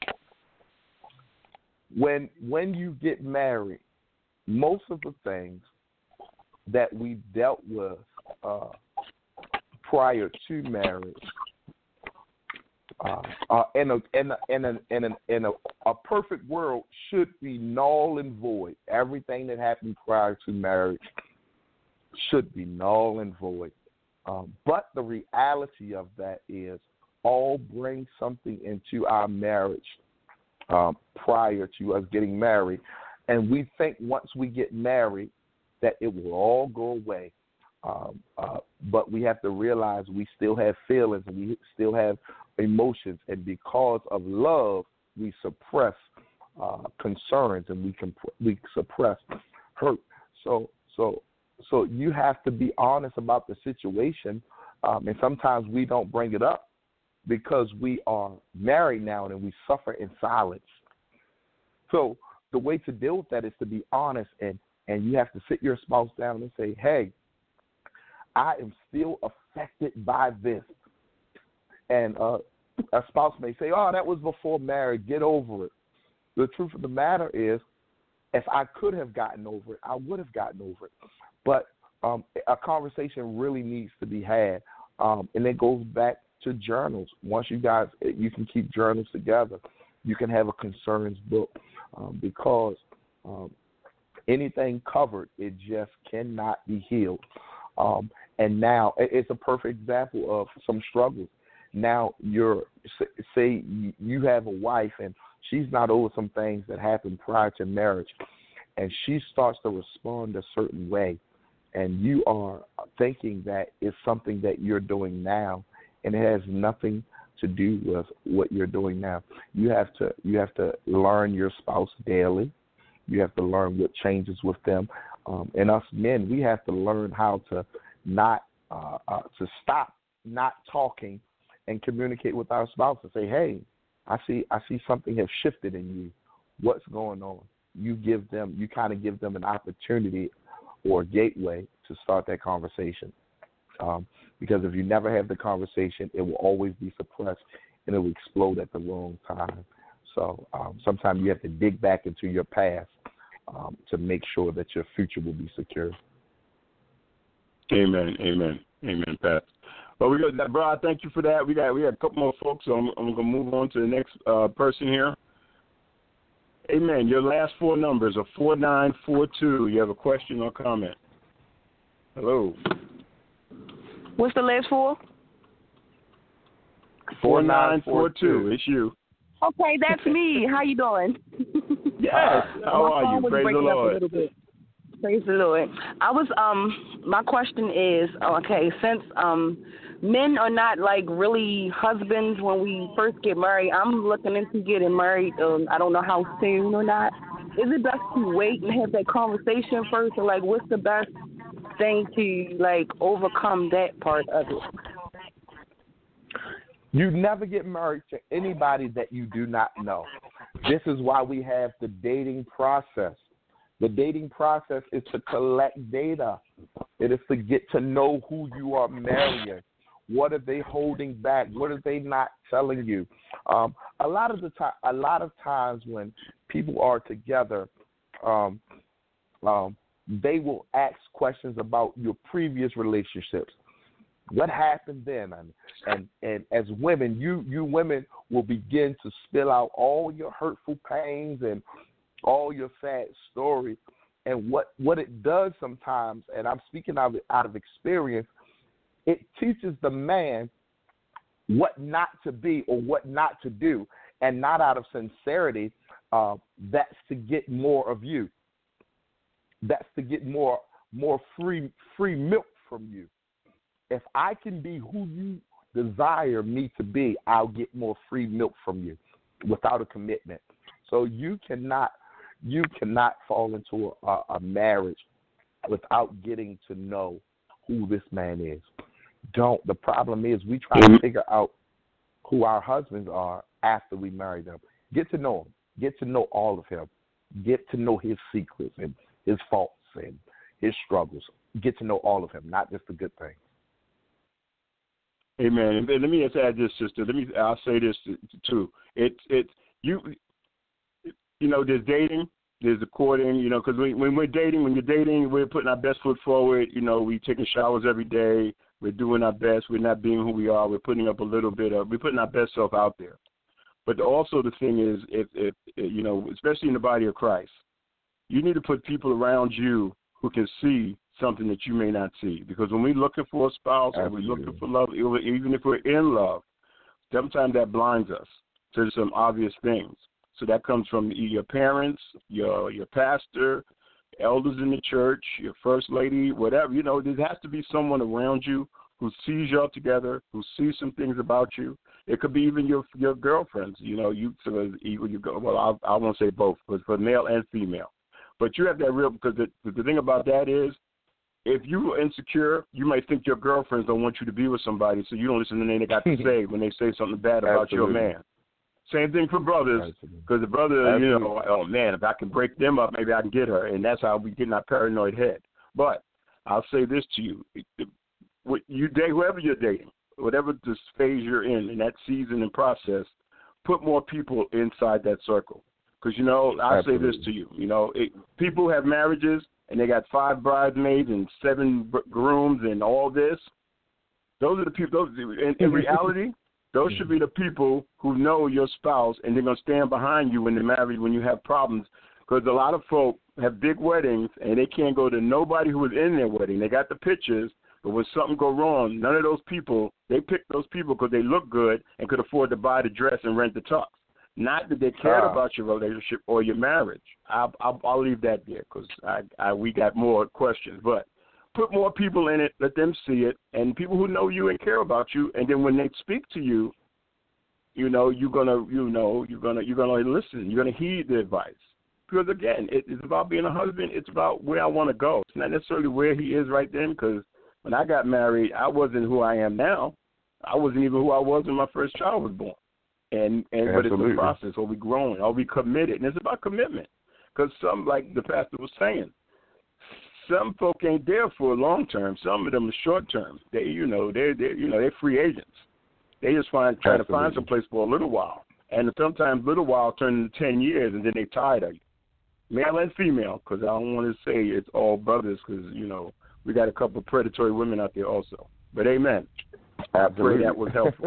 when when you get married, most of the things that we dealt with uh, prior to marriage. Uh, uh, in a in a in a in a, in a, a perfect world should be null and void. Everything that happened prior to marriage should be null and void. Um, but the reality of that is, all bring something into our marriage um, prior to us getting married, and we think once we get married that it will all go away. Um, uh, but we have to realize we still have feelings and we still have emotions, and because of love, we suppress uh, concerns and we comp- we suppress hurt. So, so, so you have to be honest about the situation, um, and sometimes we don't bring it up because we are married now and we suffer in silence. So the way to deal with that is to be honest, and and you have to sit your spouse down and say, "Hey, I am still affected by this." And uh, a spouse may say, "Oh, that was before marriage. Get over it." The truth of the matter is, if I could have gotten over it, I would have gotten over it. But um, a conversation really needs to be had, um, and it goes back to journals. Once you guys, you can keep journals together. You can have a concerns book um, because um, Anything covered, it just cannot be healed. Um, and now it's a perfect example of some struggles. Now you're say you have a wife and she's not over some things that happened prior to marriage, and she starts to respond a certain way, and you are thinking that it's something that you're doing now, and it has nothing to do with what you're doing now. You have to you have to learn your spouse daily. You have to learn what changes with them. Um, and us men, we have to learn how to not uh, uh, to stop not talking and communicate with our spouse and say, hey, I see I see something has shifted in you. What's going on? You give them, you kind of give them an opportunity or a gateway to start that conversation. Um, because if you never have the conversation, it will always be suppressed and it will explode at the wrong time. So um, sometimes you have to dig back into your past um, to make sure that your future will be secure. Amen, amen, amen, Pat. Well, we got that, bro. I thank you for that. We got we got a couple more folks, so I'm, I'm going to move on to the next uh, person here. Amen. Your last four numbers are four nine four two. You have a question or comment? Hello. What's the last four? Four nine four two. It's you. Okay, that's me. How you doing? Yes. How are you? Praise the Lord. Praise the Lord. I was um. My question is, okay, since um, men are not like really husbands when we first get married. I'm looking into getting married. Um, I don't know how soon or not. Is it best to wait and have that conversation first, or like, what's the best thing to like overcome that part of it? You never get married to anybody that you do not know. This is why we have the dating process. The dating process is to collect data. It is to get to know who you are marrying. What are they holding back? What are they not telling you? Um, a lot of the time, a lot of times when people are together, um, um, they will ask questions about your previous relationships. What happened then? And, and and as women, you you women will begin to spill out all your hurtful pains and all your sad stories. And what, what it does sometimes, and I'm speaking out of, out of experience, it teaches the man what not to be or what not to do, and not out of sincerity. Uh, that's to get more of you. That's to get more more free free milk from you. If I can be who you desire me to be, I'll get more free milk from you without a commitment. So you cannot you cannot fall into a, a marriage without getting to know who this man is. Don't. The problem is we try to figure out who our husbands are after we marry them. Get to know him. Get to know all of him. Get to know his secrets and his faults and his struggles. Get to know all of him, not just the good things. Amen. And let me just add this, sister. Let me. I'll say this too. It's it you. You know, there's dating, there's the courting. You know, because when, when we're dating, when you're dating, we're putting our best foot forward. You know, we taking showers every day. We're doing our best. We're not being who we are. We're putting up a little bit of. We're putting our best self out there. But also the thing is, if, if you know, especially in the body of Christ, you need to put people around you who can see something that you may not see. Because when we're looking for a spouse, or we're looking for love, even if we're in love, sometimes that blinds us to some obvious things. So that comes from your parents, your your pastor, elders in the church, your first lady, whatever. You know, there has to be someone around you who sees y'all together, who sees some things about you. It could be even your your girlfriends. You know, you so you, you go. Well, I, I won't say both, but for male and female. But you have that real, because the, the thing about that is, if you're insecure, you might think your girlfriends don't want you to be with somebody, so you don't listen to anything they got to say when they say something bad about Absolutely. your man. Same thing for brothers, because the brother, Absolutely. you know, oh man, if I can break them up, maybe I can get her, and that's how we get in our paranoid head. But I'll say this to you: you date whoever you're dating, whatever this phase you're in, in that season and process, put more people inside that circle. Because you know, I'll Absolutely. say this to you: you know, it, people have marriages and they got five bridesmaids and seven grooms and all this. Those are the people. Those, in, in reality. Those should be the people who know your spouse, and they're going to stand behind you when they're married, when you have problems. Because a lot of folk have big weddings, and they can't go to nobody who was in their wedding. They got the pictures, but when something go wrong, none of those people, they picked those people because they look good and could afford to buy the dress and rent the tux. Not that they cared uh, about your relationship or your marriage. I'll, I'll, I'll leave that there because I, I, we got more questions. But put more people in it, let them see it, and people who know you and care about you. And then when they speak to you, you know you're gonna, you know, you're gonna, you're gonna listen. You're gonna heed the advice. Because again, it, it's about being a husband. It's about where I want to go. It's not necessarily where he is right then. Because when I got married, I wasn't who I am now. I wasn't even who I was when my first child was born. And, and but it's a process. Are we growing? Are we committed? And it's about commitment. Because some, like the pastor was saying, some folk ain't there for long term. Some of them are short term. They, you know, they're, they're you know, they're free agents. They just find trying to find some place for a little while, and sometimes little while turn into ten years, and then they tired of you, male and female. Because I don't want to say it's all brothers, because you know we got a couple of predatory women out there also. But amen. I pray that was helpful.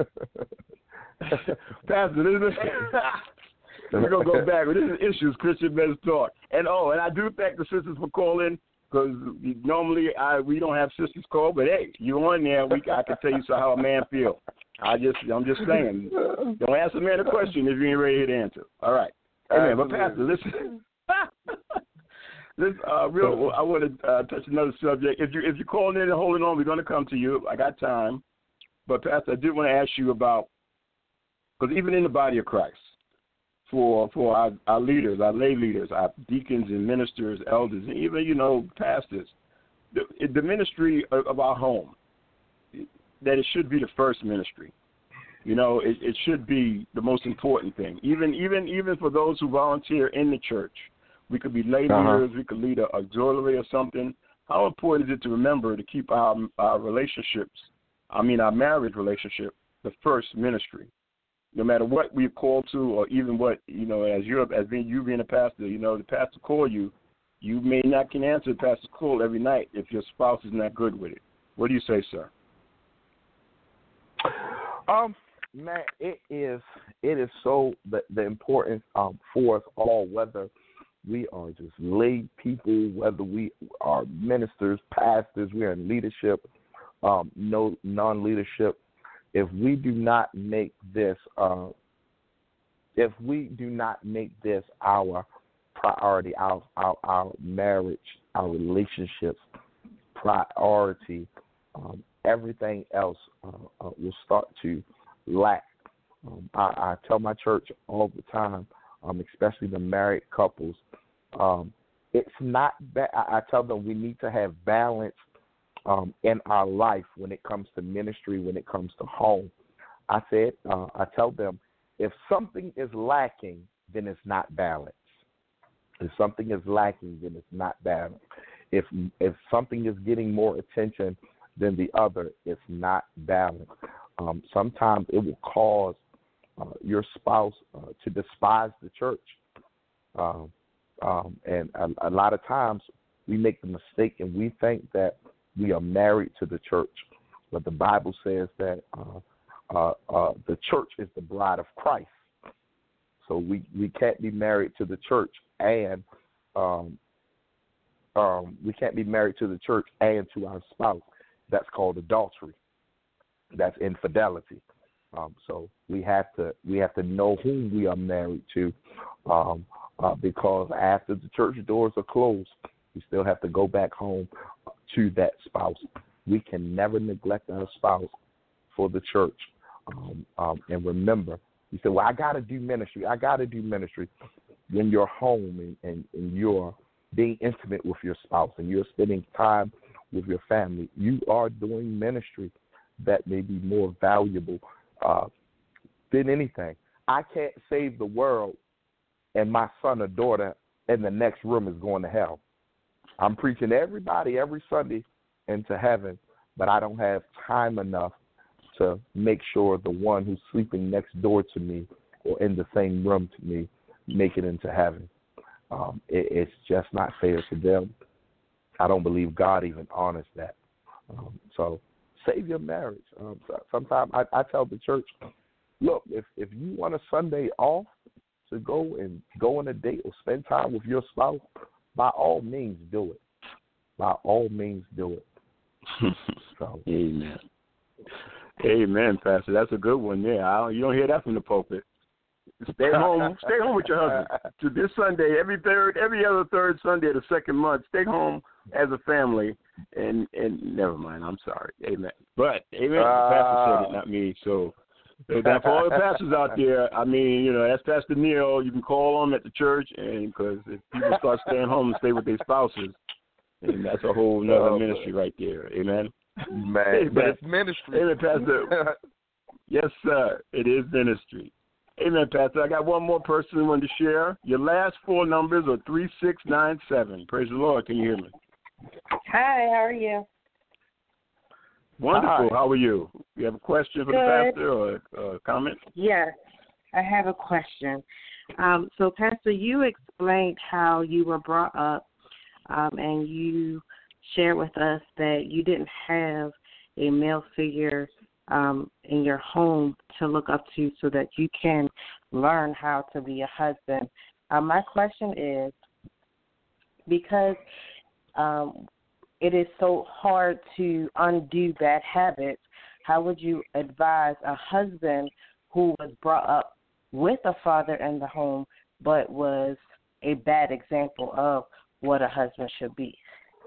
Pastor, this is we're gonna go back. This is Issues Christian Men's Talk, and oh, and I do thank the sisters for calling because normally I we don't have sisters call, but hey, you on there? We I can tell you so how a man feel. I just I'm just saying, don't ask a man a question if you ain't ready to answer. All right, amen. But Pastor, listen. This uh, real. I want to uh, touch another subject. If you if you're calling in and holding on, we're going to come to you. I got time, but Pastor, I did want to ask you about. Because even in the body of Christ, for for our, our leaders, our lay leaders, our deacons and ministers, elders, and even, you know, pastors, the, the ministry of, of our home, that it should be the first ministry. You know, it, it should be the most important thing. Even even even for those who volunteer in the church, we could be lay uh-huh. leaders, we could lead an auxiliary or something. How important is it to remember to keep our, our relationships, I mean our marriage relationship, the first ministry? No matter what we're called to, or even what, you know, as you're as being you being a pastor, you know, the pastor call you, you may not can answer the pastor's call every night if your spouse is not good with it. What do you say, sir? Um, man, it is it is so the the importance um for us all, whether we are just lay people, whether we are ministers, pastors, we are in leadership, um, no non-leadership. If we do not make this, uh, if we do not make this our priority, our, our our marriage, our relationships priority, um, everything else uh, uh, will start to lack. Um, I, I tell my church all the time, um, especially the married couples, um, it's not that I, I tell them we need to have balance Um, in our life when it comes to ministry, when it comes to home. I said, uh, I tell them, if something is lacking, then it's not balanced. If something is lacking, then it's not balanced. If if something is getting more attention than the other, it's not balanced. Um, sometimes it will cause uh, your spouse uh, to despise the church. Um, um, and a, a lot of times we make the mistake and we think that we are married to the church, but the Bible says that uh, uh, uh, the church is the bride of Christ. So we, we can't be married to the church and um, um, we can't be married to the church and to our spouse. That's called adultery. That's infidelity. Um, so we have to we have to know whom we are married to, um, uh, because after the church doors are closed, we still have to go back home to that spouse. We can never neglect our spouse for the church. Um, um, and remember, you say, well, I got to do ministry. I got to do ministry. When you're home and, and, and you're being intimate with your spouse and you're spending time with your family, you are doing ministry that may be more valuable uh, than anything. I can't save the world and my son or daughter in the next room is going to hell. I'm preaching everybody every Sunday into heaven, but I don't have time enough to make sure the one who's sleeping next door to me or in the same room to me make it into heaven. Um, it, it's just not fair to them. I don't believe God even honors that. Um, so save your marriage. Um, so, sometimes I, I tell the church, look, if, if you want a Sunday off, to go and go on a date or spend time with your spouse, by all means do it. By all means do it. So. Amen. Amen, Pastor. That's a good one there. I don't, you don't hear that from the pulpit. Stay home. Stay home with your husband. To this Sunday, every third, every other third Sunday of the second month, stay home as a family. And and never mind. I'm sorry. Amen. But amen. Uh, the pastor said it, not me. So, so now for all the pastors out there, I mean, you know, that's Pastor Neil. You can call them at the church, and because if people start staying home and stay with their spouses, and that's a whole nother oh, ministry right there. Amen. Man, hey, but it's ministry. Amen, Pastor. Yes, sir. It is ministry. Amen, Pastor. I got one more person who wanted to share. Your last four numbers are three six nine seven. Praise the Lord. Can you hear me? Hi, how are you? Wonderful. Hi. How are you? You have a question for Good. the pastor or a comment? Yes, I have a question. Um, so, Pastor, you explained how you were brought up, um, and you shared with us that you didn't have a male figure um, in your home to look up to so that you can learn how to be a husband. Uh, my question is, because um, it is so hard to undo bad habits, how would you advise a husband who was brought up with a father in the home but was a bad example of what a husband should be?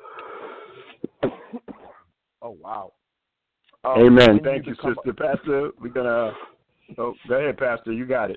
Oh, wow. Um, Amen. Thank you, Sister. A- Pastor, we're going to oh, – go ahead, Pastor. You got it.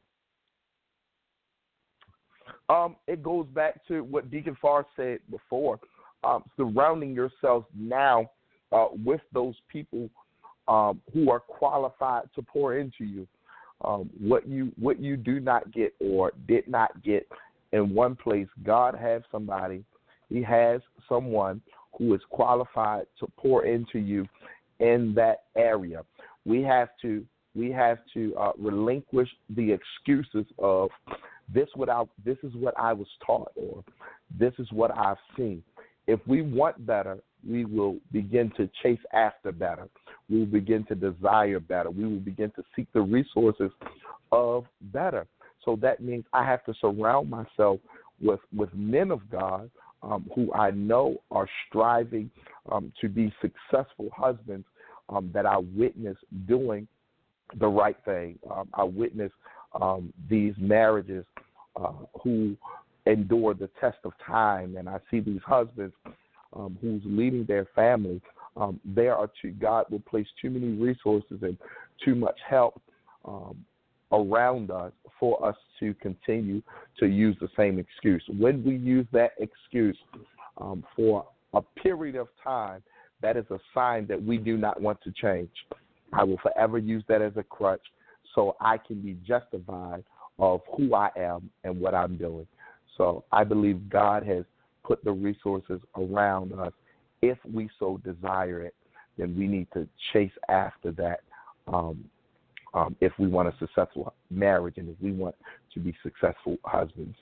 Um, it goes back to what Deacon Farr said before, um, surrounding yourselves now uh, with those people um, who are qualified to pour into you. Um, what you what you do not get or did not get in one place, God has somebody. He has someone who is qualified to pour into you in that area. We have to we have to uh, relinquish the excuses of this what I, this is what I was taught, or this is what I've seen. If we want better, we will begin to chase after better. We will begin to desire better. We will begin to seek the resources of better. So that means I have to surround myself with, with men of God um, who I know are striving um, to be successful husbands um, that I witness doing the right thing. Um, I witness um, these marriages uh, who endure the test of time, and I see these husbands um, who's leading their family. Um, there are too, God will place too many resources and too much help um, around us for us to continue to use the same excuse. When we use that excuse um, for a period of time, that is a sign that we do not want to change. I will forever use that as a crutch so I can be justified of who I am and what I'm doing. So I believe God has put the resources around us. If we so desire it, then we need to chase after that um, um, if we want a successful marriage and if we want to be successful husbands.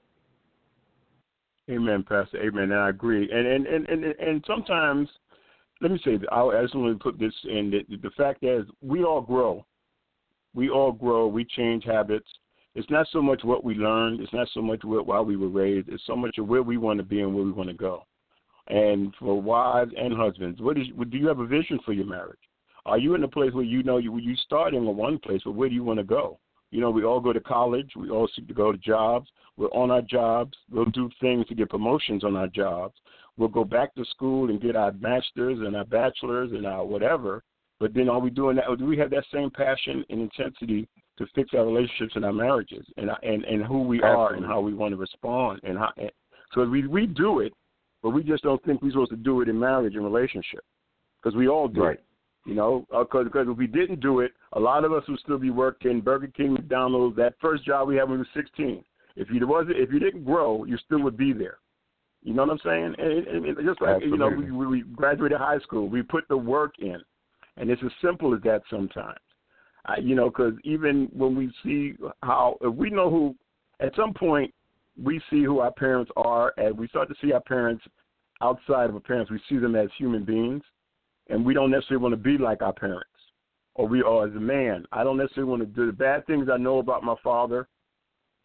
Amen, Pastor. Amen. And I agree. And and, and, and, and sometimes, let me say, I just want to put this in, the, the fact is we all grow. We all grow. We change habits. It's not so much what we learned. It's not so much what, why we were raised. It's so much of where we want to be and where we want to go. And for wives and husbands, what is? Do you have a vision for your marriage? Are you in a place where you know you you starting in one place, but where do you want to go? You know, we all go to college. We all seek to go to jobs. We're on our jobs. We'll do things to get promotions on our jobs. We'll go back to school and get our masters and our bachelors and our whatever. But then are we doing that? Or do we have that same passion and intensity to fix our relationships and our marriages and and, and who we Absolutely. are and how we want to respond? And how, and so we we do it, but we just don't think we're supposed to do it in marriage and relationship because we all do right. it. You know, because uh, if we didn't do it, a lot of us would still be working Burger King, McDonald's, that first job we had when we were sixteen. If you wasn't, if you didn't grow, you still would be there. You know what I'm saying? And, and, and just like, Absolutely. you know, we, we graduated high school, we put the work in. And it's as simple as that sometimes. I, you know, because even when we see how, if we know who, at some point, we see who our parents are, and we start to see our parents outside of our parents. We see them as human beings, and we don't necessarily want to be like our parents. Or we, or as a man, I don't necessarily want to do the bad things I know about my father.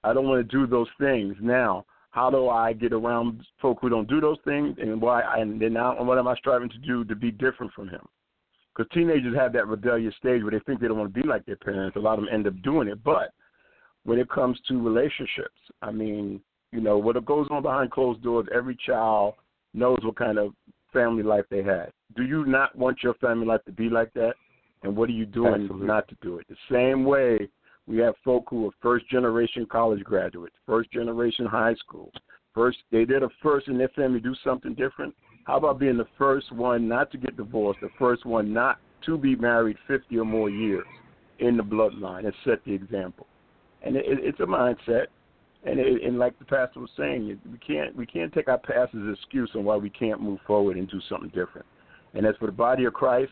I don't want to do those things. Now, how do I get around folk who don't do those things, and why? And then now, what am I striving to do to be different from him? Because teenagers have that rebellious stage where they think they don't want to be like their parents. A lot of them end up doing it. But when it comes to relationships, I mean, you know, what goes on behind closed doors, every child knows what kind of family life they had. Do you not want your family life to be like that? And what are you doing Absolutely. Not to do it? The same way we have folk who are first-generation college graduates, first-generation high school. First, they did a first in their family do something different. How about being the first one not to get divorced, the first one not to be married fifty or more years in the bloodline and set the example? And it, it's a mindset. And, it, and like the pastor was saying, we can't we can't take our past as an excuse on why we can't move forward and do something different. And as for the body of Christ,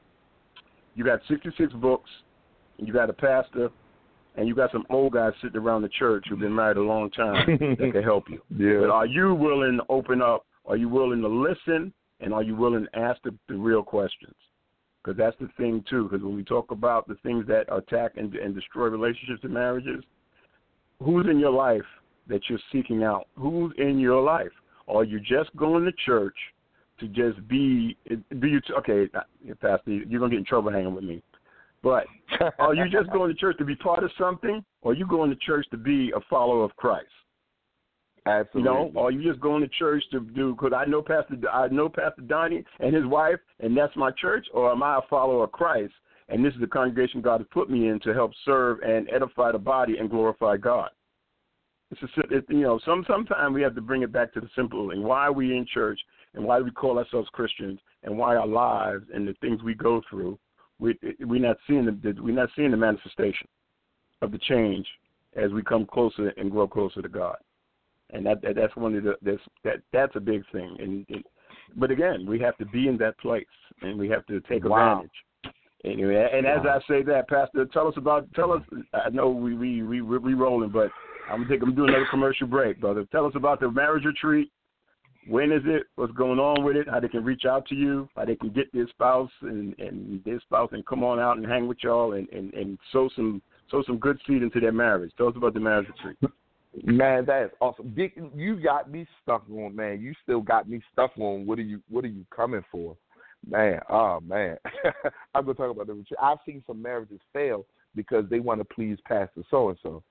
you got sixty-six books, and you got a pastor, and you got some old guys sitting around the church who've been married a long time that can help you. Yeah. But are you willing to open up? Are you willing to listen? And are you willing to ask the, the real questions? Because that's the thing, too. Because when we talk about the things that attack and, and destroy relationships and marriages, who's in your life that you're seeking out? Who's in your life? Or are you just going to church to just be, do you, okay, Pastor, you're going to get in trouble hanging with me. But are you just going to church to be part of something, or are you going to church to be a follower of Christ? Absolutely. You know, or are you just going to church to do, because I know Pastor I know Pastor Donnie and his wife, and that's my church, or am I a follower of Christ, and this is the congregation God has put me in to help serve and edify the body and glorify God? It's a, it, you know, some sometimes we have to bring it back to the simple thing. Why are we in church, and why do we call ourselves Christians, and why our lives and the things we go through, we we're not seeing the we're not seeing the manifestation of the change as we come closer and grow closer to God. And that, that that's one of the that's that that's a big thing. And, and but again, we have to be in that place, and we have to take wow. advantage. Anyway, and as wow. I say that, Pastor, tell us about tell us. I know we we we we rolling, but I'm gonna take I'm doing another commercial break, brother. Tell us about the marriage retreat. When is it? What's going on with it? How they can reach out to you? How they can get their spouse and, and their spouse and come on out and hang with y'all and, and, and sow some sow some good seed into their marriage. Tell us about the marriage retreat. Man, that is awesome. Dick, you got me stuck on, man. You still got me stuck on. What are you What are you coming for, man? Oh man, I'm gonna talk about the retreat. I've seen some marriages fail because they want to please Pastor so and so.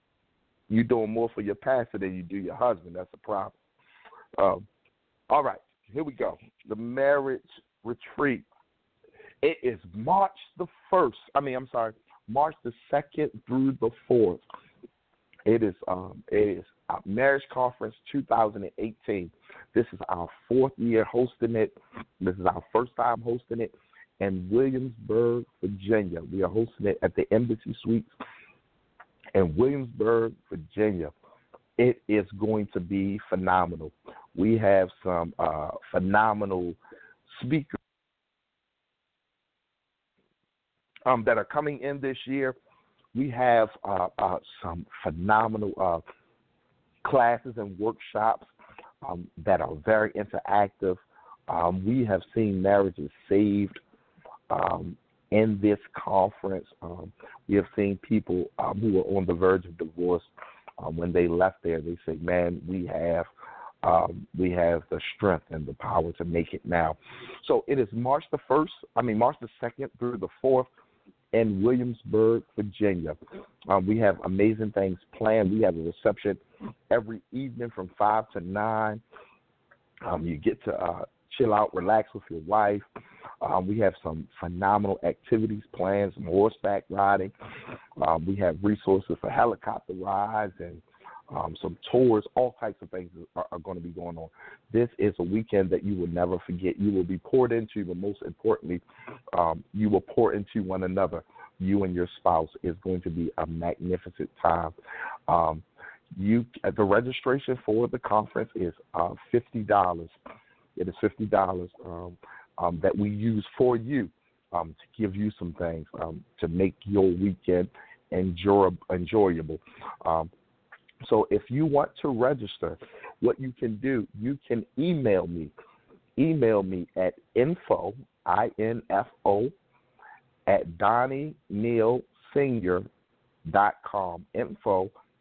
You're doing more for your pastor than you do your husband. That's a problem. Um, all right, here we go. The marriage retreat. It is March the first. I mean, I'm sorry, March the second through the fourth. It is um, it is our Marriage Conference two thousand eighteen. This is our fourth year hosting it. This is our first time hosting it in Williamsburg, Virginia. We are hosting it at the Embassy Suites in Williamsburg, Virginia. It is going to be phenomenal. We have some uh, phenomenal speakers um, that are coming in this year. We have uh, uh, some phenomenal uh, classes and workshops um, that are very interactive. Um, we have seen marriages saved um, in this conference. Um, we have seen people um, who are on the verge of divorce. Um, when they left there, they say, "Man, we have um, we have the strength and the power to make it now." So it is March the first. I mean March the second through the fourth. In Williamsburg, Virginia. Um, we have amazing things planned. We have a reception every evening from five to nine. Um, you get to uh, chill out, relax with your wife. Um, we have some phenomenal activities planned, some horseback riding. Um, we have resources for helicopter rides and um, some tours. All types of things are, are going to be going on. This is a weekend that you will never forget. You will be poured into, but most importantly, um, you will pour into one another. You and your spouse. Is going to be a magnificent time. Um, you the registration for the conference is uh, fifty dollars. It is fifty dollars um, um, that we use for you um, to give you some things um, to make your weekend enjoy, enjoyable. Um, So if you want to register, what you can do, you can email me. Email me at info, I N F O, at Donnie Neal Senior dot com. Info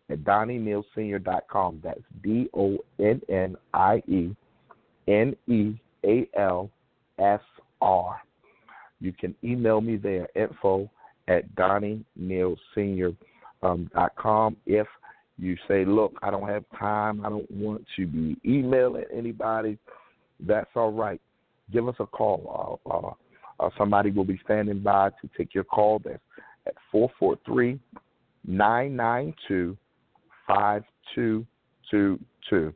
at donnie neal senior dot com. That's D O N N I E N E A L S R. You can email me there, info at donnie neal senior dot com. If you say, look, I don't have time, I don't want to be emailing anybody, that's all right. Give us a call. Uh, uh, uh, somebody will be standing by to take your call. That's at four four three, nine nine two, five two two two.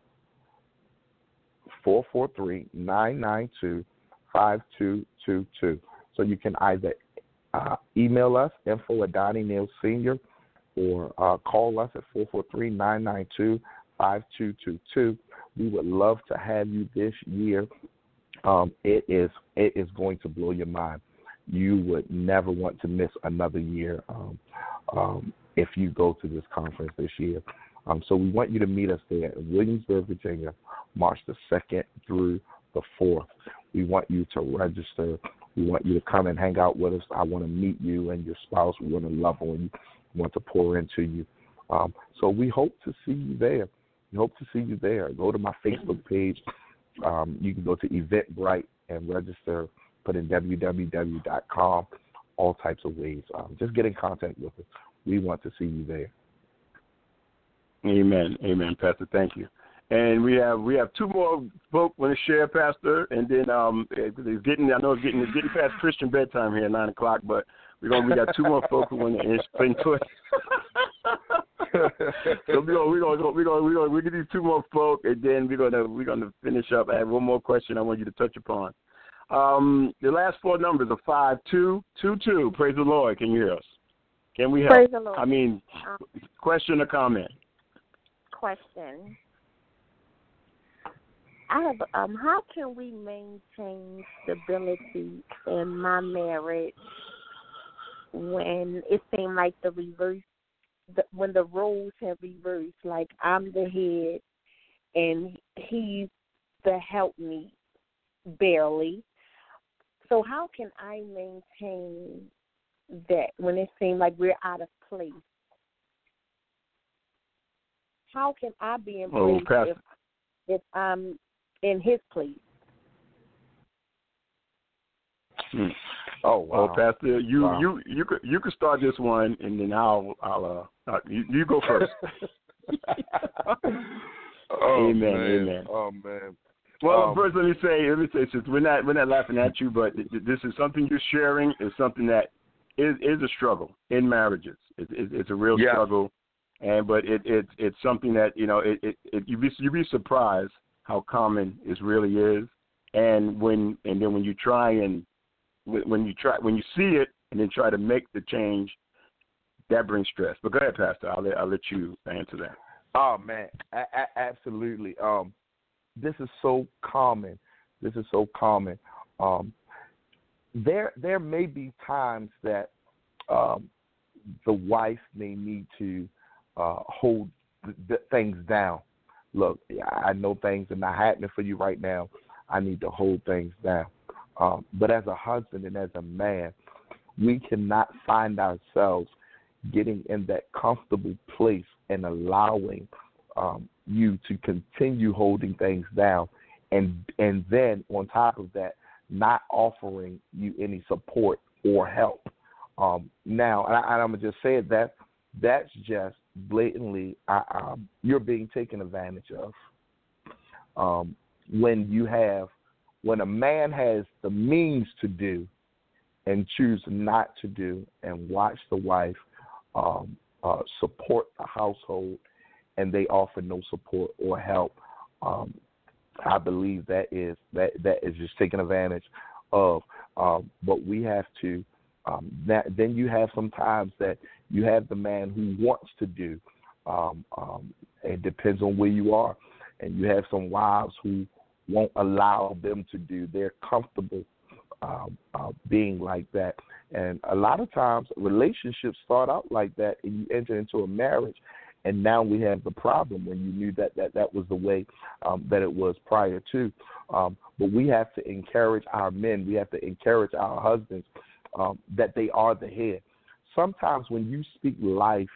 four four three, nine nine two, five two two two. So you can either uh, email us, info at Donnie Neal Senior, or uh, call us at four four three, nine nine two, five two two two. We would love to have you this year. Um, it is it is going to blow your mind. You would never want to miss another year um, um, if you go to this conference this year. Um, so we want you to meet us there in Williamsburg, Virginia, March the second through the fourth. We want you to register. We want you to come and hang out with us. I want to meet you and your spouse. We want to love on you. We want to pour into you. Um, so we hope to see you there. We hope to see you there. Go to my Facebook page. Um, you can go to Eventbrite and register. Put in w w w dot com, all types of ways. Um, just get in contact with us. We want to see you there. Amen. Amen, Pastor. Thank you. And we have we have two more folk want to share, Pastor, and then um, it's getting I know it's getting it's getting past Christian bedtime here at nine o'clock, but we're gonna we got two more folk who want to explain to us. So we're gonna we're gonna we're gonna we're gonna we get these two more folk, and then we're gonna we're gonna finish up. I have one more question I want you to touch upon. Um, the last four numbers are five two two two. Praise the Lord. Can you hear us? Can we help? Praise the Lord. I mean, um, question or comment? Question. I have. Um, how can we maintain stability in my marriage when it seems like the reverse, the, when the roles have reversed? Like I'm the head and he's the helpmeet, barely. So how can I maintain that when it seems like we're out of place? How can I be in Oh, place Pastor. if, if I'm in his place? Hmm. Oh, wow. Oh, Pastor, you Wow. you you could you could start this one, and then I'll I'll uh, uh you, you go first. Oh, Amen, man. amen. Oh, man. Well, Um, first let me say let me say since we're not we're not laughing at you, but th- th- this is something you're sharing. Is something that is is a struggle in marriages. It, it, it's a real Yeah. struggle, and but it, it it's something that you know it, it, it you be you be surprised how common it really is, and when and then when you try and when you try when you see it and then try to make the change, that brings stress. But go ahead, Pastor. I'll let I'll let you answer that. Oh, man, a- a- absolutely. Um, this is so common. This is so common. Um, there, there may be times that um, the wife may need to uh, hold th- th- things down. Look, I know things are not happening for you right now. I need to hold things down. Um, but as a husband and as a man, we cannot find ourselves getting in that comfortable place and allowing um, you to continue holding things down, and and then on top of that, not offering you any support or help. Um, now, and, I, and I'm gonna just say that that's just blatantly uh, um, you're being taken advantage of. Um, when you have, when a man has the means to do and choose not to do, and watch the wife um, uh, support the household, and they offer no support or help, um, I believe that is that that is just taken advantage of. Um, but we have to. Um, that, then you have some times that you have the man who wants to do. Um, um, it depends on where you are, and you have some wives who won't allow them to do. They're comfortable um, uh, being like that, and a lot of times relationships start out like that, and you enter into a marriage. And now we have the problem when you knew that that, that was the way um, that it was prior to. Um, but we have to encourage our men. We have to encourage our husbands um, that they are the head. Sometimes when you speak life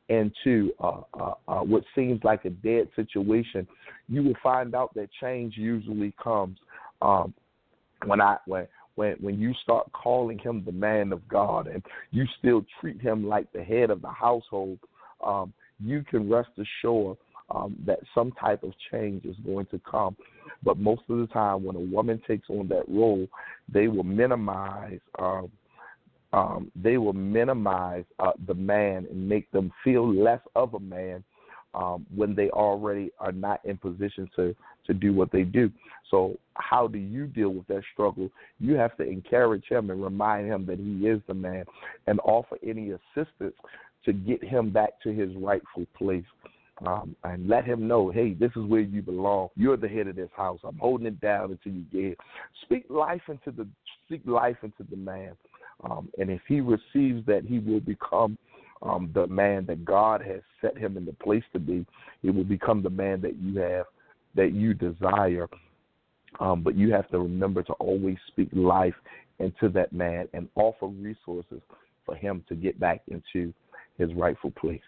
into uh, uh, uh, what seems like a dead situation, you will find out that change usually comes um, when I when when when you start calling him the man of God and you still treat him like the head of the household. Um, you can rest assured um, that some type of change is going to come. But most of the time, when a woman takes on that role, they will minimize. Um, Um, they will minimize uh, the man and make them feel less of a man um, when they already are not in position to, to do what they do. So how do you deal with that struggle? You have to encourage him and remind him that he is the man and offer any assistance to get him back to his rightful place. Um, and let him know, hey, this is where you belong. You're the head of this house. I'm holding it down until you get it. Speak life into the speak life into the man. Um, and if he receives that, he will become um, the man that God has set him in the place to be. He will become the man that you have, that you desire. Um, but you have to remember to always speak life into that man and offer resources for him to get back into his rightful place.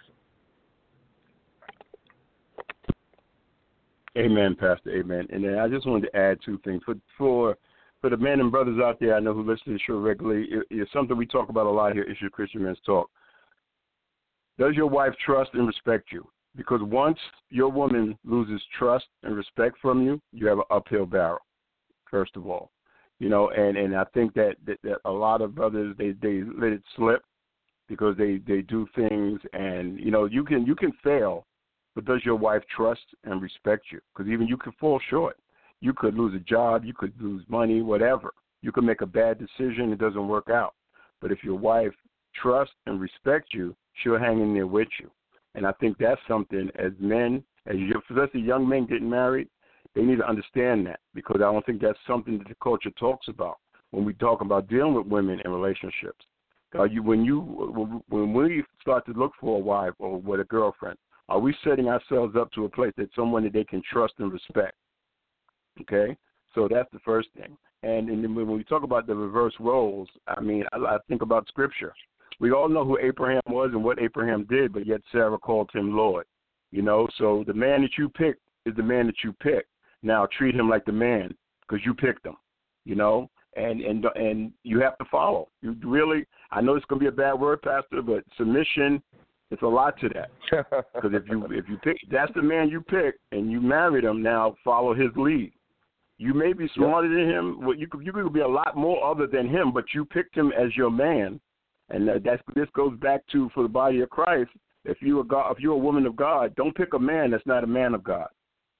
Amen, Pastor. Amen. And then I just wanted to add two things. For, for For the men and brothers out there I know who listen to the show regularly, it, it's something we talk about a lot here, Issue Christian Men's Talk. Does your wife trust and respect you? Because once your woman loses trust and respect from you, you have an uphill battle, first of all. You know, and, and I think that, that, that a lot of brothers, they, they let it slip because they, they do things and, you know, you can you can fail, but does your wife trust and respect you? Because even you can fall short. You could lose a job, you could lose money, whatever. You could make a bad decision, it doesn't work out. But if your wife trusts and respects you, she'll hang in there with you. And I think that's something as men, as you, especially young men getting married, they need to understand that because I don't think that's something that the culture talks about when we talk about dealing with women in relationships. Uh, you, when you when we start to look for a wife or with a girlfriend, are we setting ourselves up to a place that someone that they can trust and respect? Okay, so that's the first thing. And, and then when we talk about the reverse roles, I mean, I, I think about Scripture. We all know who Abraham was and what Abraham did, but yet Sarah called him Lord. You know, so the man that you pick is the man that you pick. Now treat him like the man because you picked him. You know, and and and you have to follow. You really, I know it's going to be a bad word, Pastor, but submission. It's a lot to that because if you if you pick, that's the man you pick, and you married him. Now follow his lead. You may be smarter than him. Well, you could you could be a lot more other than him, but you picked him as your man, and that's this goes back to for the body of Christ. If you are God, if you're a woman of God, don't pick a man that's not a man of God.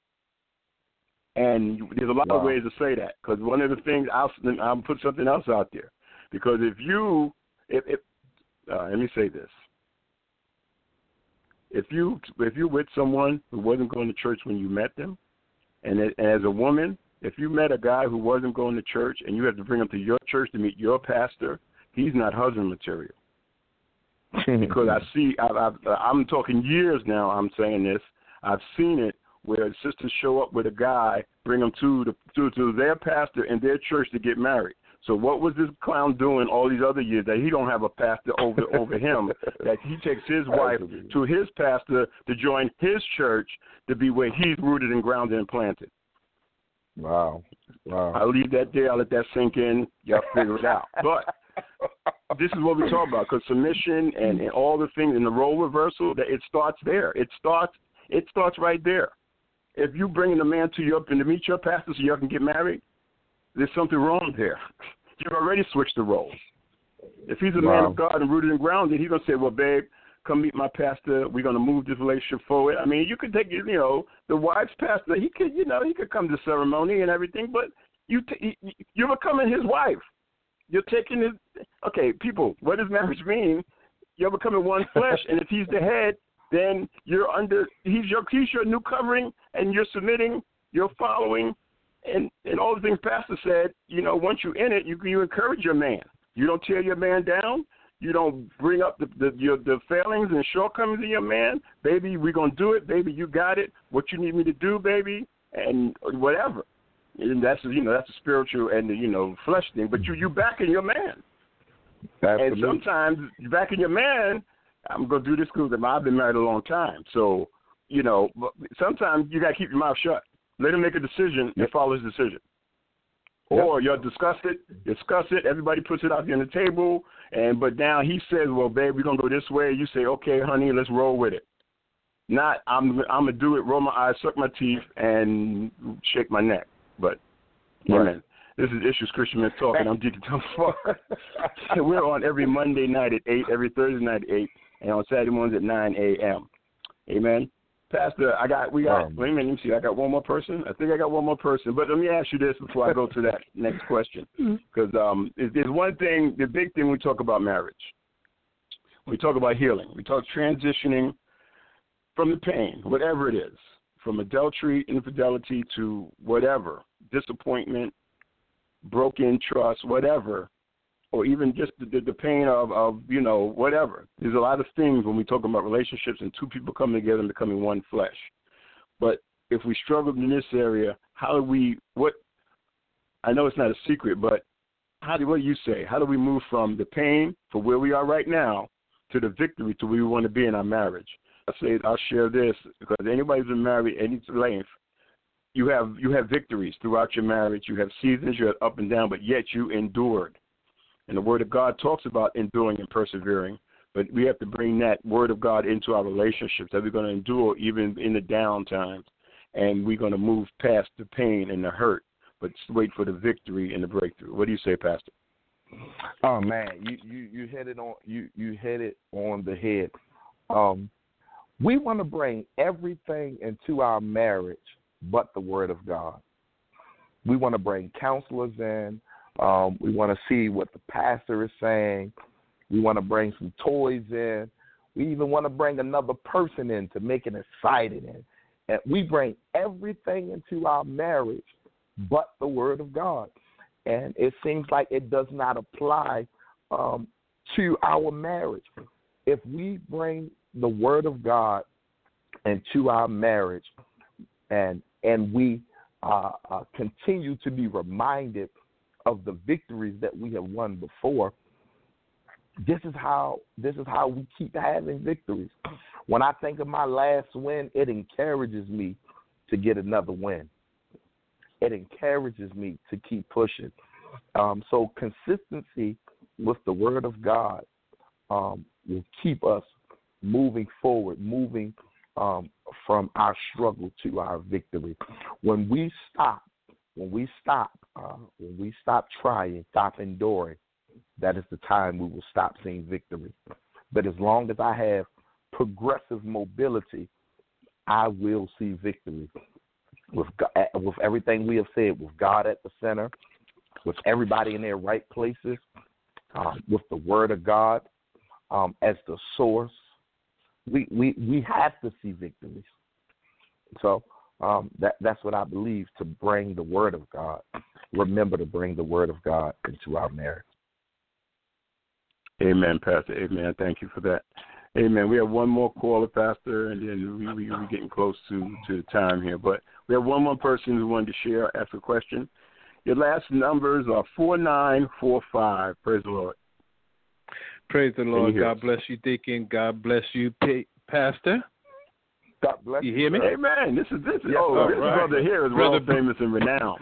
And there's a lot wow. of ways to say that because one of the things I'll I'll put something else out there because if you if, if uh, let me say this. If you if you're with someone who wasn't going to church when you met them, and, it, and as a woman, if you met a guy who wasn't going to church and you have to bring him to your church to meet your pastor, he's not husband material. Because I see, I, I, I'm talking years now. I'm saying this. I've seen it where sisters show up with a guy, bring him to the to, to their pastor in their church to get married. So what was this clown doing all these other years that he don't have a pastor over over him, that he takes his wife to his pastor to join his church to be where he's rooted and grounded and planted? Wow. Wow. I'll leave that there. I'll let that sink in. Y'all figure it out. But this is what we talk about because submission and, and all the things in the role reversal, that it starts there. It starts it starts right there. If you bringing a man to you up and to meet your pastor so y'all can get married, there's something wrong there. You've already switched the roles. If he's a wow. man of God and rooted and grounded, he's going to say, well, babe, come meet my pastor. We're going to move this relationship forward. I mean, you could take, you know, the wife's pastor. He could, you know, he could come to ceremony and everything, but you t- you're becoming his wife. You're taking his, okay, people, what does marriage mean? You're becoming one flesh, and if he's the head, then you're under, he's your, he's your new covering, and you're submitting, you're following, And and all the things Pastor said, you know, once you're in it, you you encourage your man. You don't tear your man down. You don't bring up the the, your, the failings and shortcomings of your man. Baby, we're going to do it. Baby, you got it. What you need me to do, baby, and whatever. And that's, you know, that's a spiritual and, the, you know, flesh thing. But you, you backing your man. Absolutely. And sometimes backing your man, I'm going to do this because I've been married a long time. So, you know, sometimes you got to keep your mouth shut. Let him make a decision and follow his decision. Or you'll discuss it, discuss it, everybody puts it out there on the table, and but now he says, well, babe, we're going to go this way. You say, okay, honey, let's roll with it. Not, I'm I'm going to do it, roll my eyes, suck my teeth, and shake my neck. But, right. Amen. This is Issues Christian Men Talk, and I'm Deacon Tom Farr. We're on every Monday night at eight, every Thursday night at eight, and on Saturday mornings at nine a.m. Amen. Pastor, I got, we got, um, wait a minute, let me see, I got one more person? I think I got one more person, but let me ask you this before I go to that next question. Because um, there's one thing, the big thing we talk about marriage. We talk about healing. We talk transitioning from the pain, whatever it is, from adultery, infidelity to whatever, disappointment, broken trust, whatever, or even just the, the pain of, of, you know, whatever. There's a lot of things when we talk about relationships and two people coming together and becoming one flesh. But if we struggle in this area, how do we, what, I know it's not a secret, but how do, what do you say? How do we move from the pain for where we are right now to the victory to where we want to be in our marriage? I say, I'll share this, because anybody who's been married any length, you have, you have victories throughout your marriage. You have seasons, you have up and down, but yet you endured. And the Word of God talks about enduring and persevering, but we have to bring that Word of God into our relationships, that we're going to endure even in the down times, and we're going to move past the pain and the hurt, but wait for the victory and the breakthrough. What do you say, Pastor? Oh man, you you, you hit it on you you hit it on the head. Um, we want to bring everything into our marriage, but the Word of God. We want to bring counselors in. Um, we want to see what the pastor is saying. We want to bring some toys in. We even want to bring another person in to make it exciting. And, and we bring everything into our marriage but the Word of God. And it seems like it does not apply um, to our marriage. If we bring the Word of God into our marriage and, and we uh, uh, continue to be reminded of the victories that we have won before, this is how this is how we keep having victories. When I think of my last win, it encourages me to get another win. It encourages me to keep pushing. Um, so consistency with the Word of God um, will keep us moving forward, moving um, from our struggle to our victory. When we stop, when we stop, uh, when we stop trying, stop enduring, that is the time we will stop seeing victory. But as long as I have progressive mobility, I will see victory. With God, with everything we have said, with God at the center, with everybody in their right places, um, with the Word of God um, as the source, we, we, we have to see victories. So um, that that's what I believe, to bring the Word of God. Remember to bring the Word of God into our marriage. Amen, Pastor. Amen. Thank you for that. Amen. We have one more caller, Pastor, and then we, we, we're getting close to, to time here. But we have one more person who wanted to share, ask a question. Your last numbers are four nine four five. Praise the Lord. Praise the Lord. God bless you, Deacon. God bless you, Pastor. God bless you. You hear me? Amen. This is this is yes, oh, this right. brother here is brother world famous and renowned.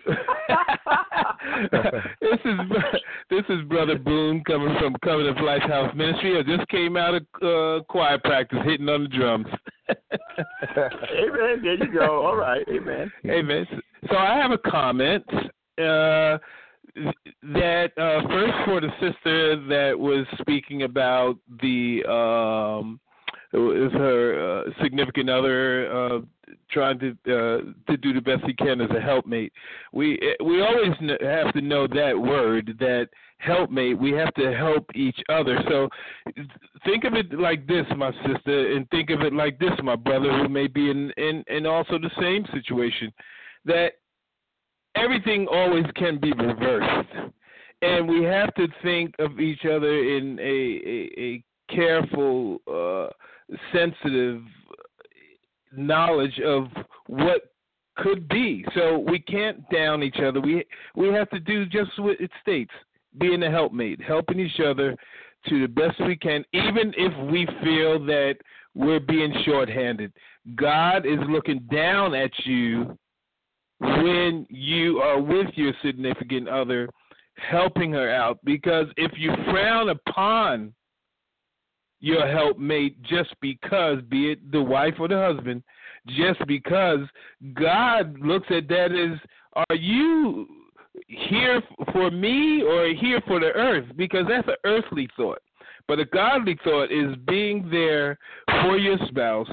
this is this is Brother Boone coming from Covenant of Life House Ministry. I just came out of uh, choir practice, hitting on the drums. Amen. There you go. All right. Amen. Amen. So I have a comment. Uh, that uh, first for the sister that was speaking about the um, is her uh, significant other uh, trying to uh, to do the best he can as a helpmate. We we always have to know that word, that helpmate. We have to help each other. So think of it like this, my sister, and think of it like this, my brother, who may be in in, in also the same situation, that everything always can be reversed. And we have to think of each other in a, a, a careful, uh, sensitive knowledge of what could be. So we can't down each other. We we have to do just what it states, being a helpmate, helping each other to the best we can, even if we feel that we're being shorthanded. God is looking down at you when you are with your significant other, helping her out. Because if you frown upon your helpmate just because, be it the wife or the husband, just because, God looks at that as, are you here for me or here for the earth? Because that's an earthly thought. But a godly thought is being there for your spouse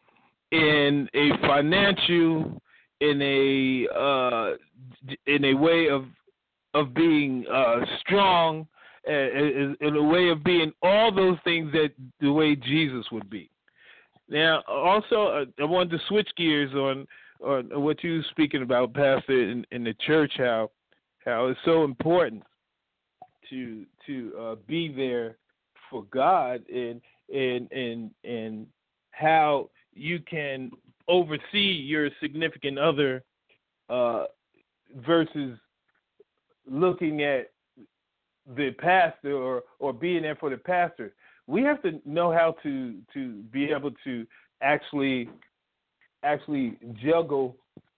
in a financial, in a uh, in a way of of being uh, strong, uh, in a way of being all those things that the way Jesus would be. Now, also, uh, I wanted to switch gears on on what you were speaking about, Pastor, in, in the church, how how it's so important to to uh, be there for God, and and and and how you can oversee your significant other uh, versus looking at the pastor or, or being there for the pastor. We have to know how to, to be able to actually actually juggle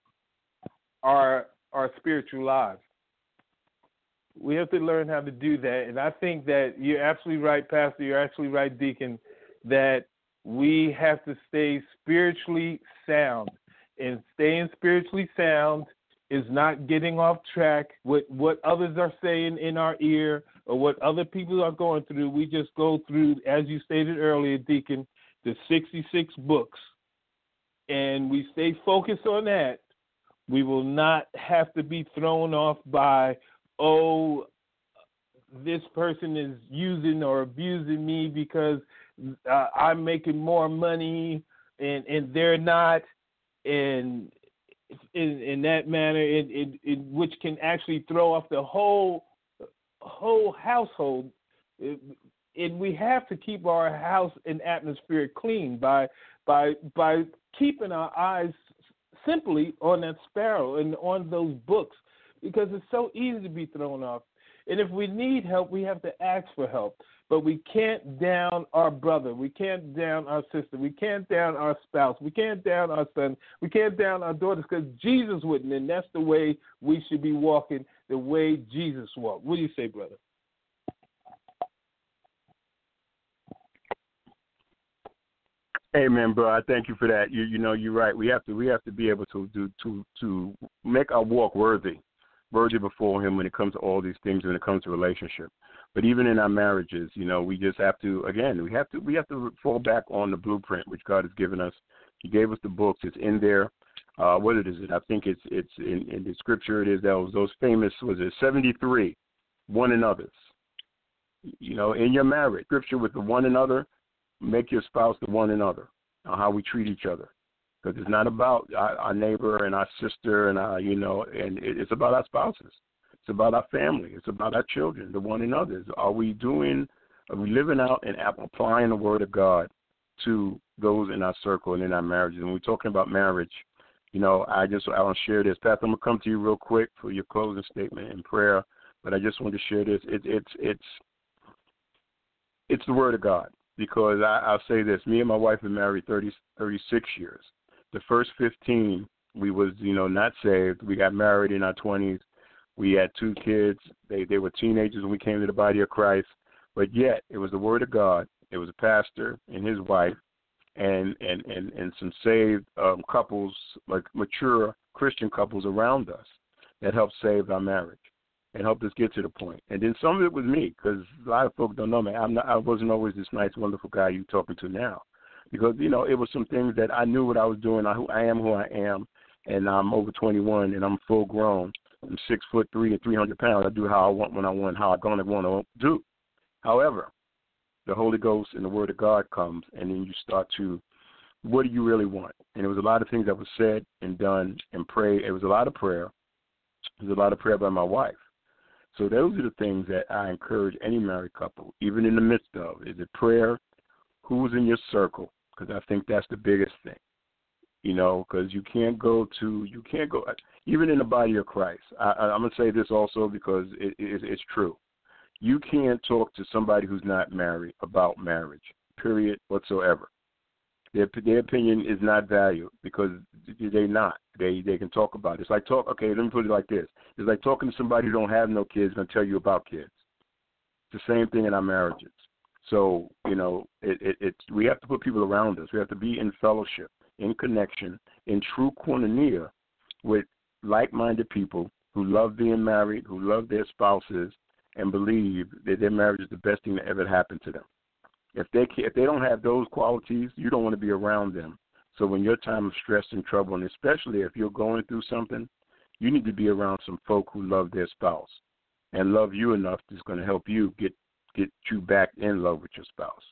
our our spiritual lives. We have to learn how to do that, and I think that you're absolutely right, Pastor. You're absolutely right, Deacon, that we have to stay spiritually sound, and staying spiritually sound is not getting off track with what others are saying in our ear or what other people are going through. We just go through, as you stated earlier, Deacon, the sixty-six books, and we stay focused on that. We will not have to be thrown off by, oh, this person is using or abusing me because uh, I'm making more money and, and they're not, and in, in that manner, it, it, it, which can actually throw off the whole whole household. It, and we have to keep our house and atmosphere clean by by by keeping our eyes simply on that sparrow and on those books, because it's so easy to be thrown off. And if we need help, we have to ask for help. But we can't down our brother. We can't down our sister. We can't down our spouse. We can't down our son. We can't down our daughters, because Jesus wouldn't, and that's the way we should be walking, the way Jesus walked. What do you say, brother? Amen, bro. I thank you for that. You you know, you're right. We have to we have to be able to do to to make our walk worthy, worthy before Him when it comes to all these things, when it comes to relationship. But even in our marriages, you know, we just have to again we have to we have to fall back on the blueprint which God has given us. He gave us the books. It's in there. Uh, what it is it? I think it's it's in, in the scripture. It is those those famous was it seventy-three one another's. You know, in your marriage, scripture with the one another. Make your spouse the one another, uh, how we treat each other. Because it's not about our, our neighbor and our sister and our, you know, and it, it's about our spouses. It's about our family. It's about our children, the one another. Are we doing, are we living out and applying the word of God to those in our circle and in our marriages? When we're talking about marriage, you know, I just, I want to share this. Pastor, I'm going to come to you real quick for your closing statement and prayer, but I just want to share this. It, it's, it's, it's the word of God. Because I, I'll say this, me and my wife have been married thirty, thirty-six years. The first fifteen, we was, you know, not saved. We got married in our twenties. We had two kids. They they were teenagers when we came to the body of Christ. But yet, it was the word of God. It was a pastor and his wife and, and, and, and some saved um, couples, like mature Christian couples around us that helped save our marriage and helped us get to the point. And then some of it was me, because a lot of folks don't know me. I'm not, I wasn't always this nice, wonderful guy you're talking to now. Because, you know, it was some things that I knew what I was doing. I, I am who I am, and I'm over twenty-one, and I'm full grown. I'm six foot three and three hundred pounds. I do how I want when I want, how I'm going to want to do. However, the Holy Ghost and the Word of God comes, and then you start to, what do you really want? And there was a lot of things that was said and done and prayed. It was a lot of prayer. There was a lot of prayer by my wife. So those are the things that I encourage any married couple, even in the midst of. Is it prayer? Who's in your circle? Because I think that's the biggest thing. You know, because you can't go to, you can't go, even in the body of Christ. I, I'm going to say this also because it, it, it's true. You can't talk to somebody who's not married about marriage, period, whatsoever. Their their opinion is not valued because they're not. They they can talk about it. It's like talk. Okay, let me put it like this. It's like talking to somebody who don't have no kids going to tell you about kids. It's the same thing in our marriages. So you know, it, it it's we have to put people around us. We have to be in fellowship, in connection, in true koinonia with like-minded people who love being married, who love their spouses, and believe that their marriage is the best thing that ever happened to them. If they can, if they don't have those qualities, you don't want to be around them. So when your time of stress and trouble, and especially if you're going through something, you need to be around some folk who love their spouse and love you enough that's going to help you get, get you back in love with your spouse.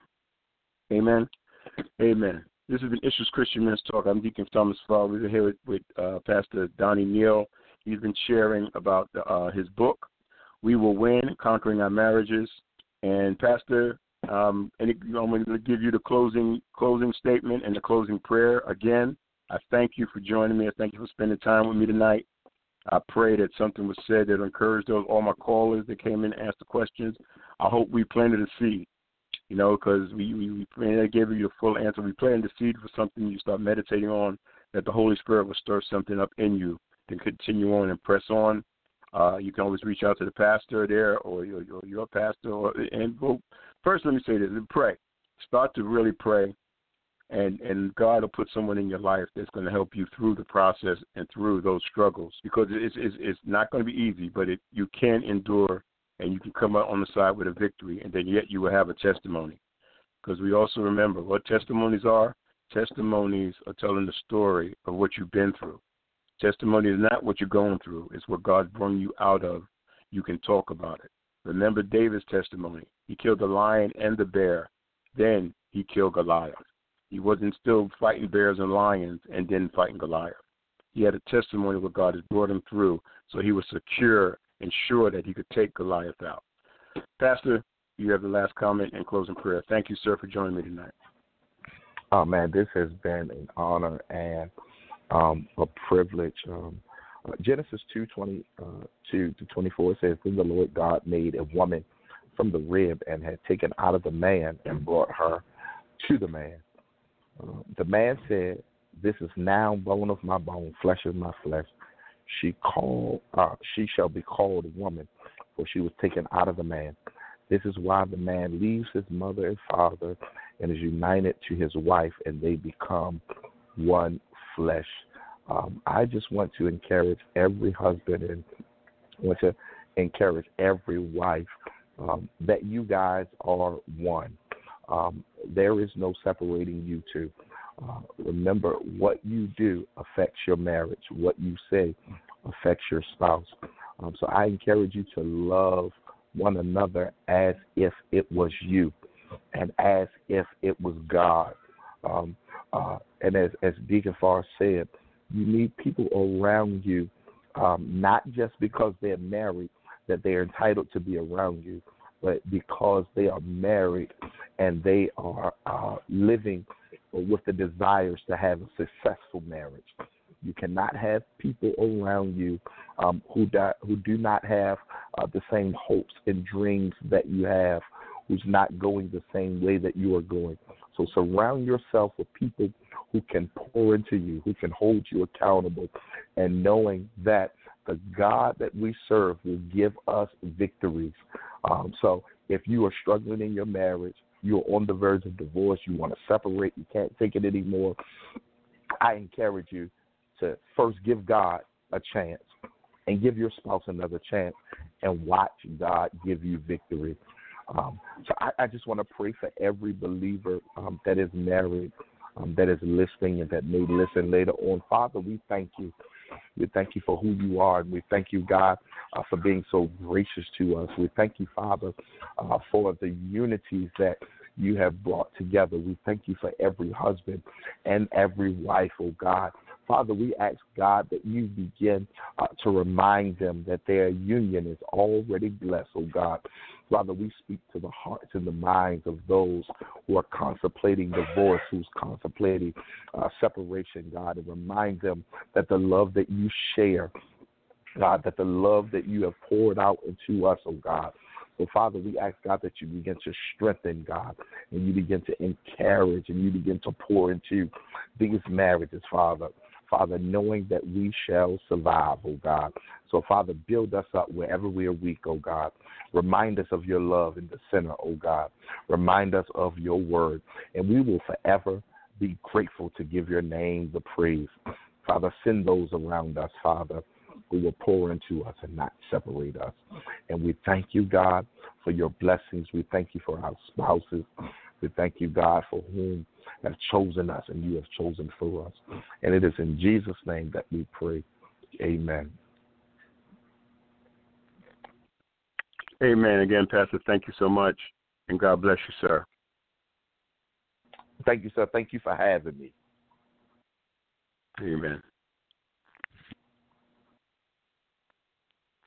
Amen? Amen. This has been Issues Christian Men's Talk. I'm Deacon Thomas Fall. We're here with, with uh, Pastor Donnie Neal. He's been sharing about the, uh, his book, We Will Win, Conquering Our Marriages. And Pastor, um, and I'm going to give you the closing closing statement and the closing prayer. Again, I thank you for joining me. I thank you for spending time with me tonight. I pray that something was said that encouraged those all my callers that came in and asked the questions. I hope we planted a seed, you know, because we, we, we I gave you the full answer. We planted the seed for something you start meditating on, that the Holy Spirit will stir something up in you to continue on and press on. Uh, you can always reach out to the pastor there or your, your, your pastor. Or, and well, first, let me say this, pray. Start to really pray, and, and God will put someone in your life that's going to help you through the process and through those struggles, because it's, it's, it's not going to be easy, but it, you can endure, and you can come out on the side with a victory, and then yet you will have a testimony. Because we also remember what testimonies are. Testimonies are telling the story of what you've been through. Testimony is not what you're going through. It's what God brought you out of. You can talk about it. Remember David's testimony. He killed the lion and the bear. Then he killed Goliath. He wasn't still fighting bears and lions and then fighting Goliath. He had a testimony of what God has brought him through, so he was secure and sure that he could take Goliath out. Pastor, you have the last comment and closing prayer. Thank you, sir, for joining me tonight. Oh, man, this has been an honor and Um, a privilege. Um, uh, Genesis two twenty-two to twenty-four says, "Then the Lord God made a woman from the rib and had taken out of the man and brought her to the man. Uh, the man said, 'This is now bone of my bone, flesh of my flesh. She called, uh, she shall be called a woman, for she was taken out of the man. This is why the man leaves his mother and father and is united to his wife, and they become one flesh.'" Um, I just want to encourage every husband and want to encourage every wife um, that you guys are one. Um, there is no separating you two. Uh, remember, what you do affects your marriage. What you say affects your spouse. Um, so I encourage you to love one another as if it was you and as if it was God. Um, uh, and as, as Deacon Farr said, you need people around you, um, not just because they're married, that they're entitled to be around you, but because they are married and they are uh, living with the desires to have a successful marriage. You cannot have people around you um, who, do, who do not have uh, the same hopes and dreams that you have, who's not going the same way that you are going. So surround yourself with people who can pour into you, who can hold you accountable, and knowing that the God that we serve will give us victories. Um, so if you are struggling in your marriage, you're on the verge of divorce, you want to separate, you can't take it anymore, I encourage you to first give God a chance and give your spouse another chance and watch God give you victory. Um, so I, I just want to pray for every believer um, that is married, um, that is listening, and that may listen later on. Father, we thank you. We thank you for who you are, and we thank you, God, uh, for being so gracious to us. We thank you, Father, uh, for the unity that you have brought together. We thank you for every husband and every wife, oh God. Father, we ask, God, that you begin uh, to remind them that their union is already blessed, oh God. Father, we speak to the hearts and the minds of those who are contemplating divorce, who's contemplating uh, separation, God, and remind them that the love that you share, God, that the love that you have poured out into us, oh God, So, Father, we ask, God, that you begin to strengthen, God, and you begin to encourage and you begin to pour into these marriages, Father. Father, knowing that we shall survive, oh God. So, Father, build us up wherever we are weak, oh God. Remind us of your love in the center, oh God. Remind us of your word, and we will forever be grateful to give your name the praise. Father, send those around us, Father, who will pour into us and not separate us. And we thank you, God, for your blessings. We thank you for our spouses. We thank you, God, for whom have chosen us and you have chosen for us. And it is in Jesus' name that we pray. Amen. Amen. Again, Pastor, thank you so much, and God bless you, sir. Thank you, sir. Thank you for having me. Amen.